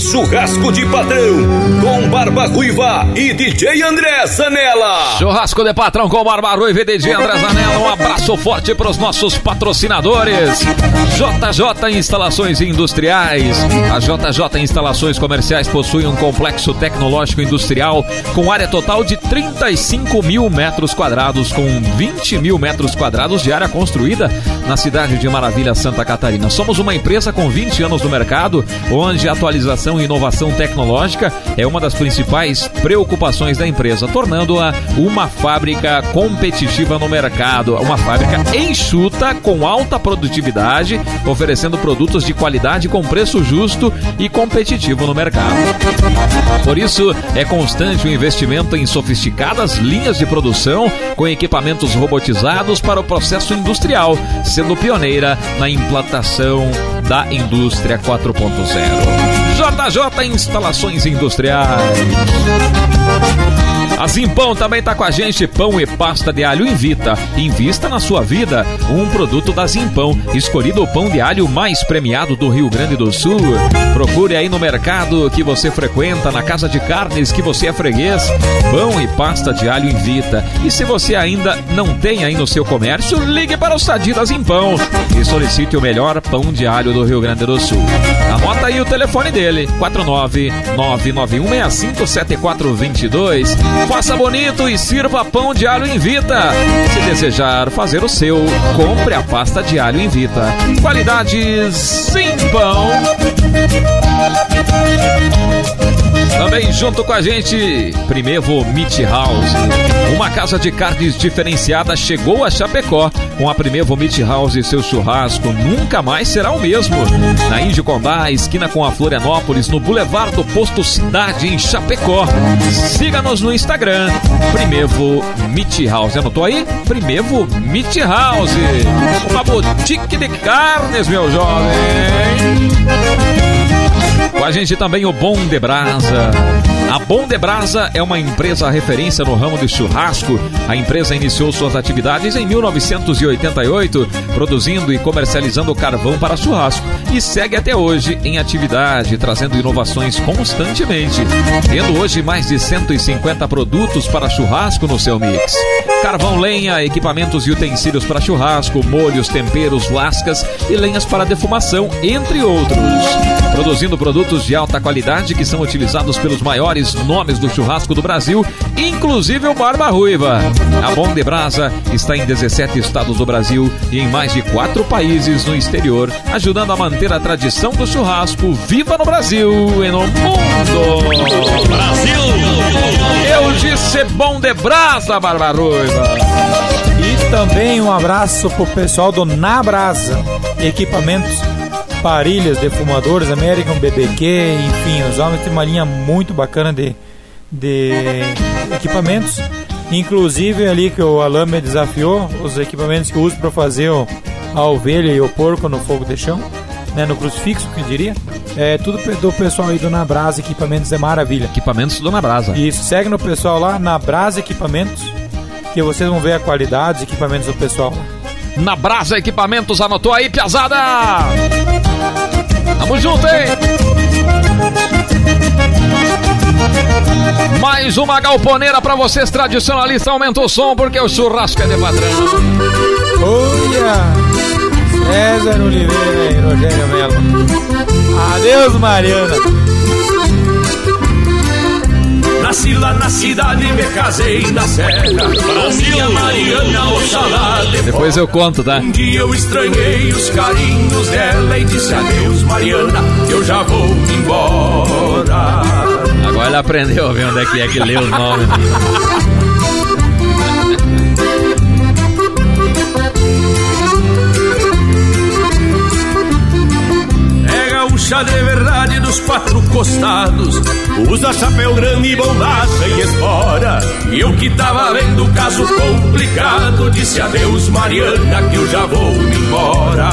Churrasco de Patrão, com Barba Ruiva e D J André Zanella. Churrasco de Patrão com Barba Ruiva e D J André Zanella. Um abraço forte para os nossos patrocinadores. J J Instalações Industriais. A J J Instalações Comerciais possui um complexo tecnológico industrial com área total de trinta e cinco mil metros quadrados, com vinte mil metros quadrados de área construída na cidade de Maravilha, Santa Catarina. Somos uma empresa com vinte anos no mercado, onde a atualização e inovação tecnológica é uma das principais preocupações da empresa, tornando-a uma fábrica competitiva no mercado, uma fábrica enxuta, com alta produtividade, oferecendo produtos de qualidade com preço justo e competitivo no mercado. Por isso, é constante o investimento em sofisticadas linhas de produção com equipamentos robotizados para o processo industrial, sendo pioneira na implantação da indústria quatro ponto zero. J J Instalações Industriais. A Zimpão também está com a gente. Pão e pasta de alho Invita. Invista na sua vida. Um produto da Zimpão, escolhido o pão de alho mais premiado do Rio Grande do Sul. Procure aí no mercado que você frequenta, na casa de carnes que você é freguês. Pão e pasta de alho Invita. E se você ainda não tem aí no seu comércio, ligue para o Sadi da Zimpão e solicite o melhor pão de alho do Rio Grande do Sul. Anota aí o telefone dele: quatro nove nove nove um seis cinco sete quatro dois dois. Faça bonito e sirva pão de alho Invita. Se desejar fazer o seu, compre a pasta de alho Invita. Qualidade Zimpão. Também junto com a gente, Primevo Meat House. Uma casa de carnes diferenciada chegou a Chapecó. Com a Primevo Meat House e seu churrasco nunca mais será o mesmo. Na Índio Condá, esquina com a Florianópolis, no Boulevard do Posto Cidade, em Chapecó. Siga-nos no Instagram, Primevo Meat House. Anotou aí? Primevo Meat House. Uma boutique de carnes, meu jovem. Com a gente também o Bom de Brasa. A Bom de Brasa é uma empresa referência no ramo de churrasco. A empresa iniciou suas atividades em mil novecentos e oitenta e oito, produzindo e comercializando carvão para churrasco, e segue até hoje em atividade, trazendo inovações constantemente, tendo hoje mais de cento e cinquenta produtos para churrasco no seu mix. Carvão, lenha, equipamentos e utensílios para churrasco, molhos, temperos, lascas e lenhas para defumação, entre outros. Produzindo produtos de alta qualidade que são utilizados pelos maiores nomes do churrasco do Brasil, inclusive o Barba Ruiva. A Bom de Brasa está em dezessete estados do Brasil e em mais de quatro países no exterior, ajudando a manter a tradição do churrasco viva no Brasil e no mundo. Brasil! Eu disse Bom de Brasa, Barba Ruiva. E também um abraço pro pessoal do Na Brasa Equipamentos, parilhas, defumadores, American B B Q, enfim, os homens têm uma linha muito bacana de, de equipamentos, inclusive ali que o Alain me desafiou, os equipamentos que eu uso para fazer o, a ovelha e o porco no fogo de chão, né, no crucifixo, que eu diria, é tudo do pessoal aí do Na Brasa Equipamentos, é maravilha. Equipamentos do Na Brasa. Isso, segue no pessoal lá, Na Brasa Equipamentos, que vocês vão ver a qualidade dos equipamentos do pessoal lá. Na Brasa Equipamentos, anotou aí, piazada? Tamo junto, hein? Mais uma galponeira pra vocês, tradicionalista. Aumenta o som porque o churrasco é de patrão. Olha, César Oliveira e Rogério Melo. Adeus, Mariana. Nasci lá na cidade, me casei na serra. Brasil, Mariana, Oxalá. Depois eu conto, tá? Um dia eu estranhei os carinhos dela e disse adeus, Mariana, eu já vou embora. Agora ele aprendeu a ver onde é que é que lê os nomes. Chá de verdade dos quatro costados, usa chapéu grande, bombacha e espora. E eu que tava vendo o caso complicado, disse adeus, Mariana, que eu já vou me embora.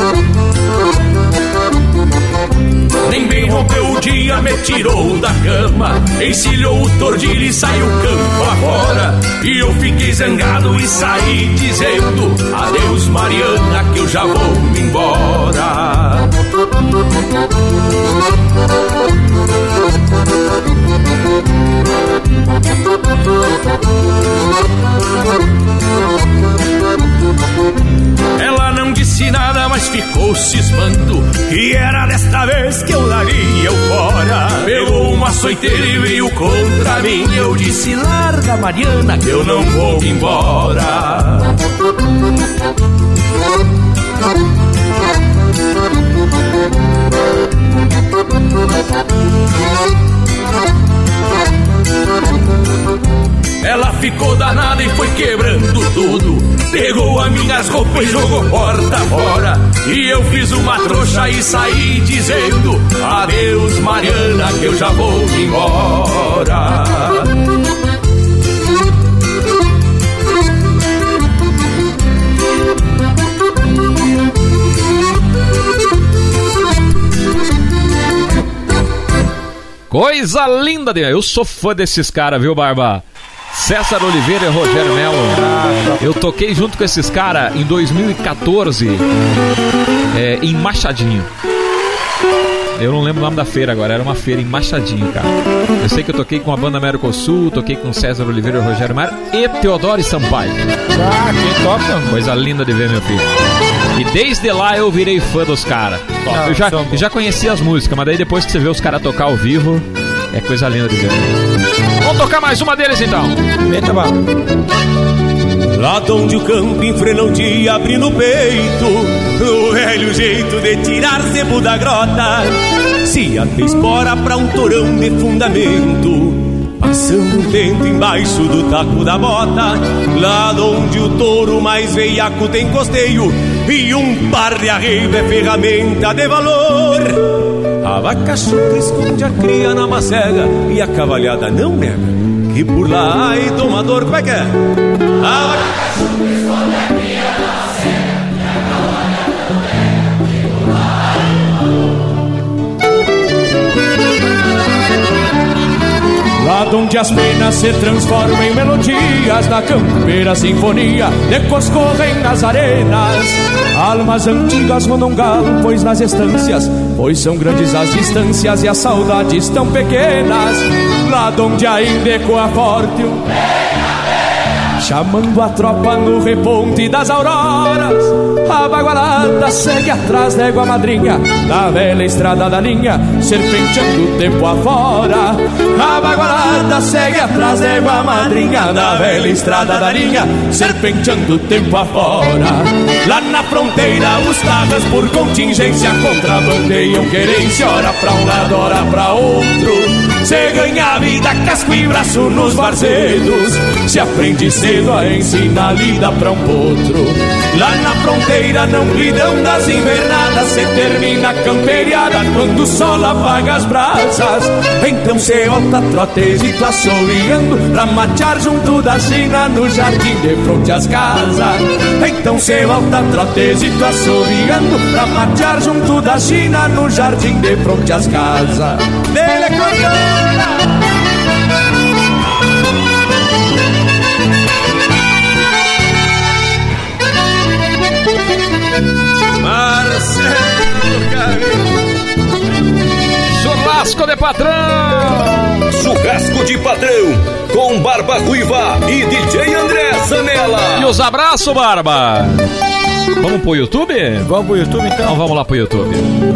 Nem bem rompeu o dia, me tirou da cama. chama, encilhou o tordilho e saiu campo afora. E eu fiquei zangado e saí dizendo: adeus Mariana, que eu já vou me embora. Ela não disse nada, mas ficou cismando que era desta vez que eu daria eu fora. Pegou uma açoiteira e veio contra mim. Eu disse: larga Mariana, que eu não vou embora. Ela ficou danada e foi quebrando tudo. Pegou as minhas roupas e jogou porta fora. E eu fiz uma trouxa e saí dizendo: adeus Mariana, que eu já vou embora. Coisa linda, de... eu sou fã desses caras, viu, Barba? César Oliveira e Rogério Melo. Eu toquei junto com esses caras em dois mil e quatorze, é, em Machadinho. Eu não lembro o nome da feira agora, era uma feira em Machadinho, cara. Eu sei que eu toquei com a banda Mercosul, toquei com César Oliveira e Rogério Melo e Teodoro Sampaio. Ah, que top, mano. Coisa linda de ver, meu filho. E desde lá eu virei fã dos caras. Eu já, eu já conhecia as músicas, mas daí depois que você vê os caras tocar ao vivo, é coisa linda de ver. Vamos tocar mais uma deles então. Eita, bala. Lá onde o campo enfrena o dia, abre no peito o velho jeito de tirar sebo da grota. Se até espora pra um torão de fundamento, passando um vento embaixo do taco da bota. Lá onde o touro mais veiaco tem costeio e um par de arreio é ferramenta de valor. A vaca chuta esconde a cria na macega e a cavalhada não nega que por lá ai tomador, como é que é? A vaca chuta esconde a cria na macega e a cavalhada não nega que por lá ai. Lá onde as penas se transformam em melodias, na campeira sinfonia ecos correm nas arenas. Almas antigas rondam galo, pois nas estâncias, pois são grandes as distâncias e as saudades tão pequenas. Lá onde ainda ecoa forte um chamando a tropa no reponte das auroras. A bagualada segue atrás da égua madrinha, na velha estrada da linha, serpenteando o tempo afora. A bagualada segue atrás da égua madrinha, na velha estrada da linha, serpenteando o tempo afora. Lá na fronteira os carros por contingência contrabandeiam querência, ora pra um lado, ora pra outro. Se ganha a vida, casco e braço nos varzedos, se aprende cedo a ensinar a lida pra um potro. Lá na fronteira não lidam das invernadas, se termina a camperiada quando o sol apaga as brasas. Então se volta trotezito assoviando pra matear junto da China no jardim de fronte às casas. Então se volta trotezito assoviando pra matear junto da China no jardim de fronte às casas. Dele cantora! Churrasco de patrão! Churrasco de patrão com Barba Ruiva e D J André Zanella. E os abraços, Barba! Vamos pro YouTube? Vamos pro YouTube então? Então vamos lá pro YouTube.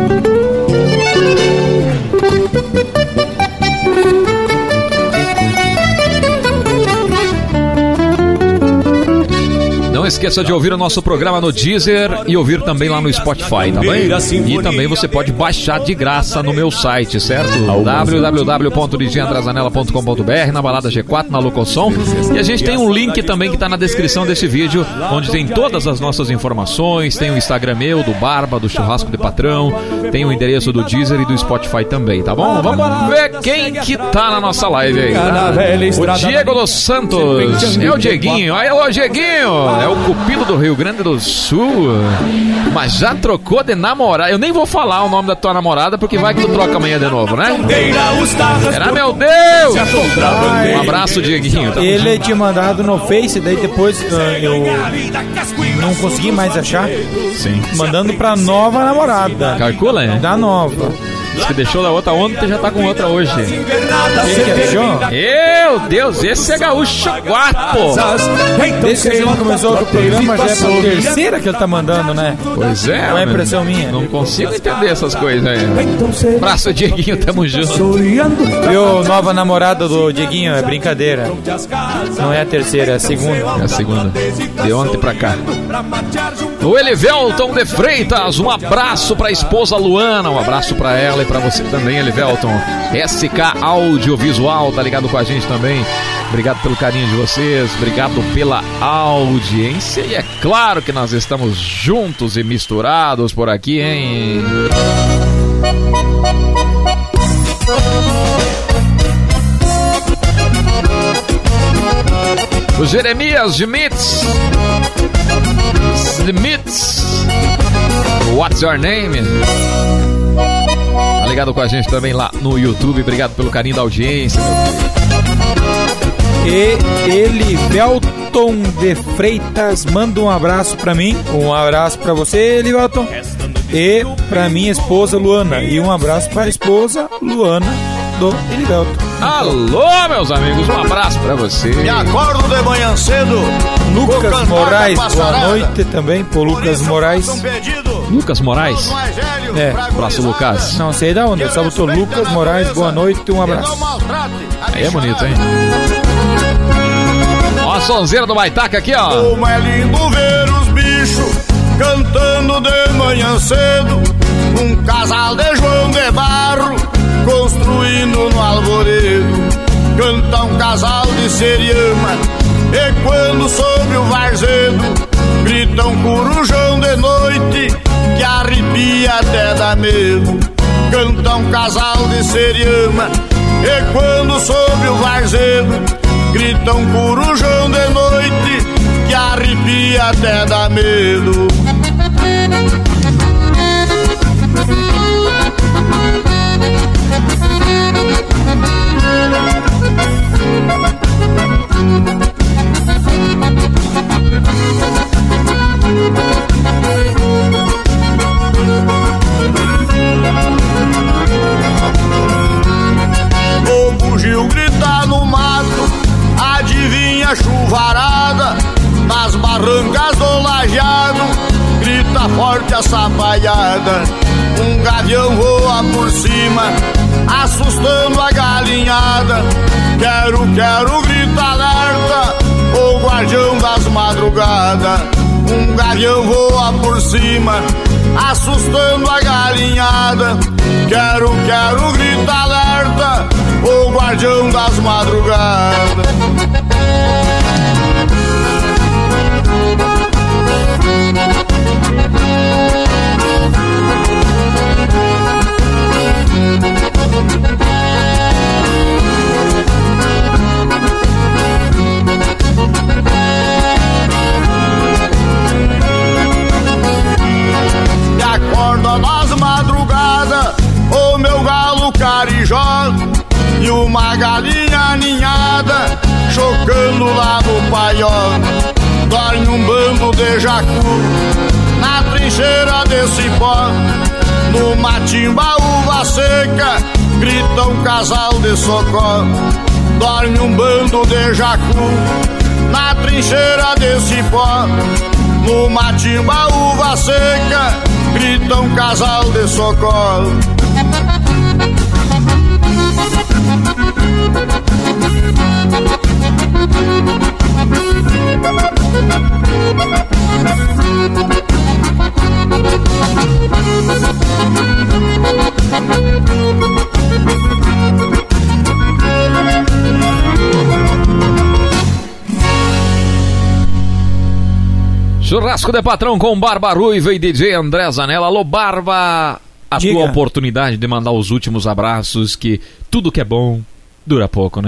Não esqueça de ouvir o nosso programa no Deezer e ouvir também lá no Spotify, tá bem? E também você pode baixar de graça no meu site, certo? w w w ponto d j andrazanella ponto com ponto b r, na Balada G quatro, na Locosom. E a gente tem um link também que está na descrição desse vídeo, onde tem todas as nossas informações, tem o Instagram meu, do Barba, do Churrasco de Patrão, tem o endereço do Deezer e do Spotify também, tá bom? Vamos ver quem que tá na nossa live aí, tá? O Diego dos Santos, é o Dieguinho, aí, ô Dieguinho, é o o Cupido do Rio Grande do Sul, mas já trocou de namorada. Eu nem vou falar o nome da tua namorada, porque vai que tu troca amanhã de novo, né? Era, meu Deus! Um abraço, Dieguinho. Tamo Ele junto. tinha mandado no Face, daí depois uh, eu não consegui mais achar. Sim. Mandando pra nova namorada. Calcula, hein? Da nova. Diz que deixou da outra ontem, já tá com outra hoje. Ele que achou? Meu Deus, esse é gaúcho guapo. Desde que a gente começou o programa, já é a terceira que ele tá mandando, né? Pois é. Não é impressão minha. Não consigo entender essas coisas aí. Abraço, Dieguinho, tamo junto. Viu, nova namorada do Dieguinho, é brincadeira. Não é a terceira, é a segunda. É a segunda. De ontem pra cá. O Elivelton de Freitas, um abraço pra esposa Luana, um abraço pra ela e pra você também, Elivelton. S K Audiovisual, tá ligado com a gente também. Obrigado pelo carinho de vocês, obrigado pela audiência. E é claro que nós estamos juntos e misturados por aqui, hein? O Jeremias Schmitz Schmitz What's your name? Tá ligado com a gente também lá no YouTube. Obrigado pelo carinho da audiência, meu E ele, Belton de Freitas, manda um abraço pra mim. Um abraço pra você, Elivelton. E pra minha esposa Luana. E um abraço pra esposa Luana do Elivelton. Alô, meus amigos, um abraço pra você. E acordo de manhã cedo. Lucas Moraes, boa noite também pro Lucas Moraes. Lucas Moraes? É. Abraço, Lucas. Não sei da onde, eu só botou Lucas Moraes, boa noite e um abraço. Aí é bonito, hein? Ó a sonzeira do Baitaca aqui, ó. Como é lindo ver os bichos cantando de manhã cedo. Um casal de João de Barro construindo no alvoredo. Canta um casal de seriama e quando sobe o varzedo grita um corujão de noite que arrepia até dá medo. Canta um casal de seriama e quando sobe o varzedo grita um corujão de noite que arrepia até dá medo. O bugio grita no mato, adivinha a chuvarada, nas barrancas do lajeado, grita forte a sapalhada. Um gavião voa por cima, assustando a galinhada. Quero, quero, grita alerta, o guardião das madrugadas. Um gavião voa por cima, assustando a galinhada. Quero, quero, grita alerta, o guardião das madrugadas. E acorda nas madrugadas o meu galo carijó e uma galinha ninhada chocando lá no paiol. Dorme um bando de jacu na trincheira de cipó. No matimba uva seca grita um casal de socó. Dorme um bando de jacu na trincheira de cipó. No matimba uva seca grita um casal de socó. Churrasco de Patrão com Barba Ruiva e D J André Zanella. Alô, Barba, a Diga. tua oportunidade de mandar os últimos abraços, que tudo que é bom dura pouco, né?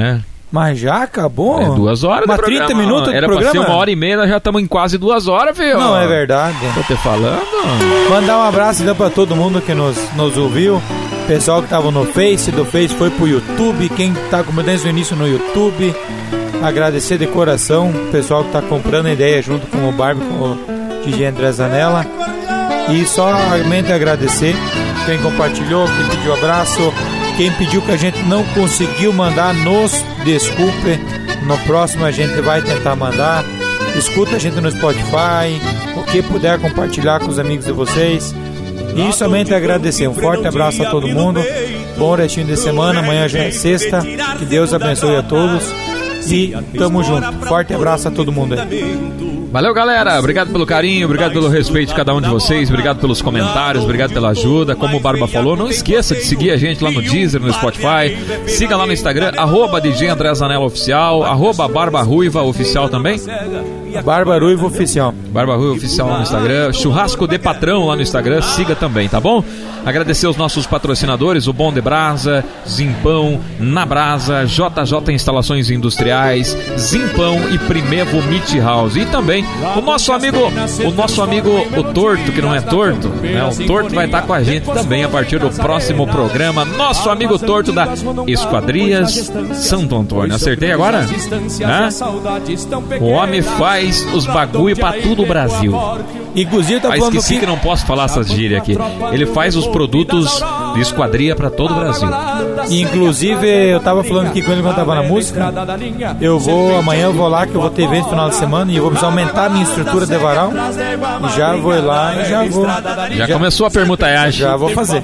Mas já acabou? É duas horas Mas do programa. trinta minutos Era do programa? pra ser uma hora e meia, nós já estamos em quase duas horas, viu? Não, é verdade. Tô te falando. Mandar um abraço então pra todo mundo que nos, nos ouviu. Pessoal que tava no Face, do Face foi pro YouTube. Quem tá como desde o início no YouTube. Agradecer de coração o pessoal que tá comprando ideia junto com o Barbie, com o D J André Zanella. E só realmente agradecer quem compartilhou, quem pediu abraço. Quem pediu que a gente não conseguiu mandar, nos desculpe. No próximo a gente vai tentar mandar. Escuta a gente no Spotify. O que puder compartilhar com os amigos de vocês. E somente agradecer. Um forte abraço a todo mundo. Bom restinho de semana. Amanhã já é sexta. Que Deus abençoe a todos. E tamo junto. Forte abraço a todo mundo aí. Valeu, galera. Obrigado pelo carinho, obrigado pelo respeito de cada um de vocês, obrigado pelos comentários, obrigado pela ajuda. Como o Barba falou, não esqueça de seguir a gente lá no Deezer, no Spotify. Siga lá no Instagram, arroba D J André Zanella Oficial, arroba Barba Ruiva Oficial também. Barba Ruiva Oficial. Barba Ruiva Oficial lá no Instagram. Churrasco de Patrão lá no Instagram, siga também, tá bom? Agradecer os nossos patrocinadores, o Bom de Brasa, Zimpão, Na Brasa, J J Instalações Industriais, Zimpão e Primevo Meat House. E também o nosso amigo, o nosso amigo o Torto, que não é torto, né? O Torto vai estar com a gente também a partir do próximo programa. Nosso amigo Torto da Esquadrias Santo Antônio. Acertei agora? Hã? O homem faz os bagulho pra todo o Brasil. Inclusive tá ah, falando esqueci que... que não posso falar essas gírias aqui. Ele faz os produtos de esquadria pra todo o Brasil. Inclusive eu tava falando aqui com ele quando tava na música. Eu vou, amanhã eu vou lá, que eu vou ter evento no final de semana, e eu vou precisar aumentar a minha estrutura de varal. E já vou lá e já vou. Já, já começou a permutaiagem. Já vou fazer.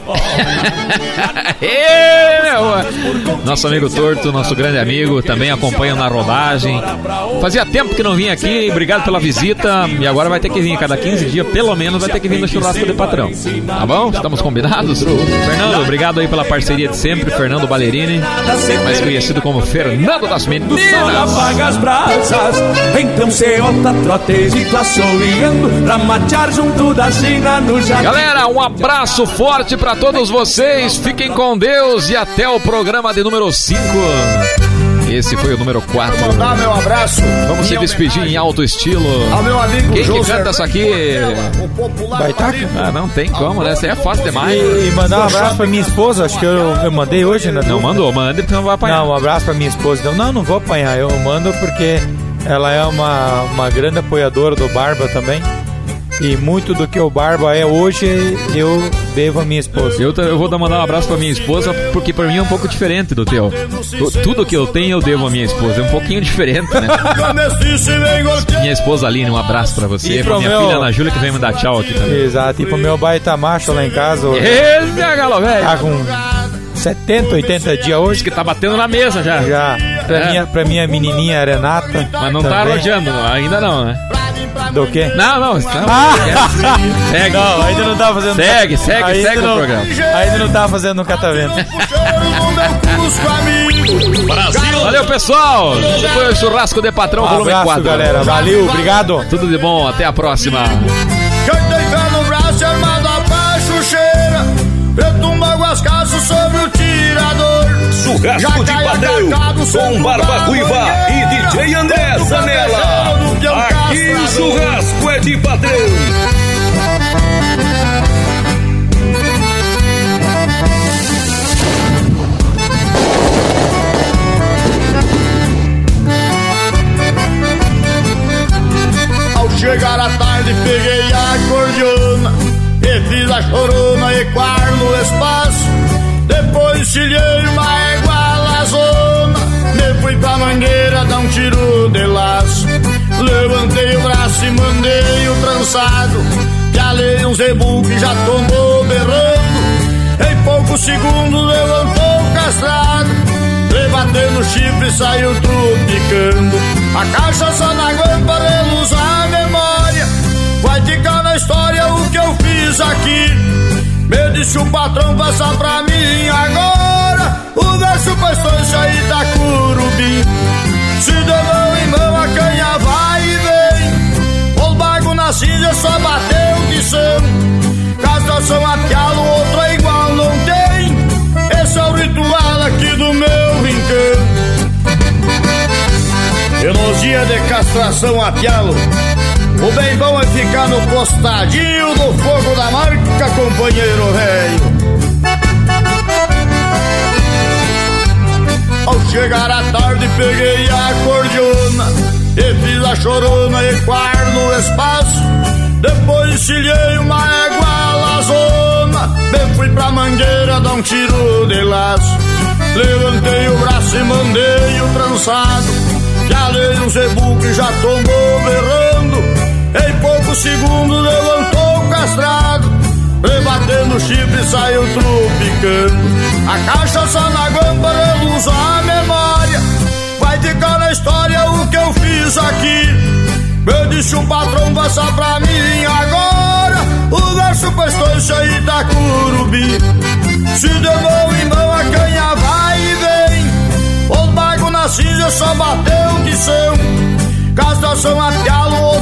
Nosso amigo Torto, nosso grande amigo, também acompanha na rodagem. Fazia tempo que não vinha aqui, obrigado pela visita. E agora vai ter que vir, cada quinze dias, pelo menos, vai ter que vir no Churrasco de Patrão. Tá bom? Estamos combinados? Fernando, obrigado aí pela parceria de sempre. Fernando Ballerini, mais conhecido como Fernando das Meninas. Apaga as brasas, então cê ota trotes e tu assoviando pra matear junto da China no jardim. Galera, um abraço forte pra todos vocês. Fiquem com Deus e até o programa de número cinco. Esse foi o número quatro. Vou mandar meu abraço. Vamos se despedir em alto estilo. Ao meu amigo Quem José que canta essa aqui? Baitaca? Ah, não tem como, né? Essa aí é fácil demais. E, e mandar um abraço pra minha esposa. Acho que eu, eu mandei hoje, né? Não mandou, manda porque não vai apanhar. Não, um abraço pra minha esposa. Então, não, não vou apanhar. Eu mando porque ela é uma, uma grande apoiadora do Barba também. E muito do que o Barba é hoje, eu devo a minha esposa. Eu, eu vou dar mandar um abraço pra minha esposa, porque pra mim é um pouco diferente do teu. Tudo que eu tenho eu devo a minha esposa. É um pouquinho diferente, né? Minha esposa Aline, um abraço pra você. E pra minha meu... filha Ana Júlia, que vem me dar tchau aqui também. Exato, e pro meu baita macho lá em casa. Esse é galo, velho. Tá com setenta, oitenta dias hoje. Que tá batendo na mesa já. Já. Pra, é. minha, pra minha menininha Renata. Mas não também. Tá arrojando, ainda não, né? Do quê? Não, não, não. Ah! Segue. Não, ainda não tava fazendo. Segue, segue, ainda segue não, o programa. Ainda não tava fazendo no catavento. Brasil. Valeu, pessoal. Esse foi o Churrasco de Patrão, volume abraço, quatro. Galera. Valeu, obrigado. Tudo de bom, até a próxima. Quem tem fé no braço, armado a baixo, cheira. Eu tumbo as calças sobre o tirador. Churrasco de Patrão com Barba Ruiva e D J André Zanella. Aqui o churrasco é de patrão. Ao chegar à tarde peguei a acordeona e fiz a chorona ecoar no espaço. Depois chilhei uma égua lazona, me fui pra mangueira dar um tiro de laço. Levantei o braço e mandei o trançado, que alei um zebu que já tomou berrando. Em poucos segundos levantou o castrado, rebateu no chifre e saiu tropicando. A cachaça na guampa reluz a memória, vai ficar na história o que eu fiz aqui. Me disse o patrão, passa pra mim agora o verso pra estância Itacurubi. Se de mão em mão a canha vai e vem, os bagos na cinza só bateu de som. Castração a pialo, outro é igual, não tem. Esse é o ritual aqui do meu rincão. castração a pialo. O bem bom é ficar no costadinho do fogo da marca, companheiro velho. Ao chegar à tarde peguei a acordeona e fiz a chorona ecoar no espaço. Depois encilhei uma égua lazona, bem fui pra mangueira dar um tiro de laço. Levantei o braço e mandei o trançado, já dei um zebu que já tombou berrando. Em poucos segundos levantou o castrado, rebatendo o chifre e saiu trupicando. A cachaça na guampa reluz a memória, vai ficar na história o que eu fiz aqui. Eu disse o patrão, passa pra mim agora o verso pra estância aí da Curubi. Se de mão em mão a canha vai e vem, os bagos na cinza só bateu de são. Castração a pialo,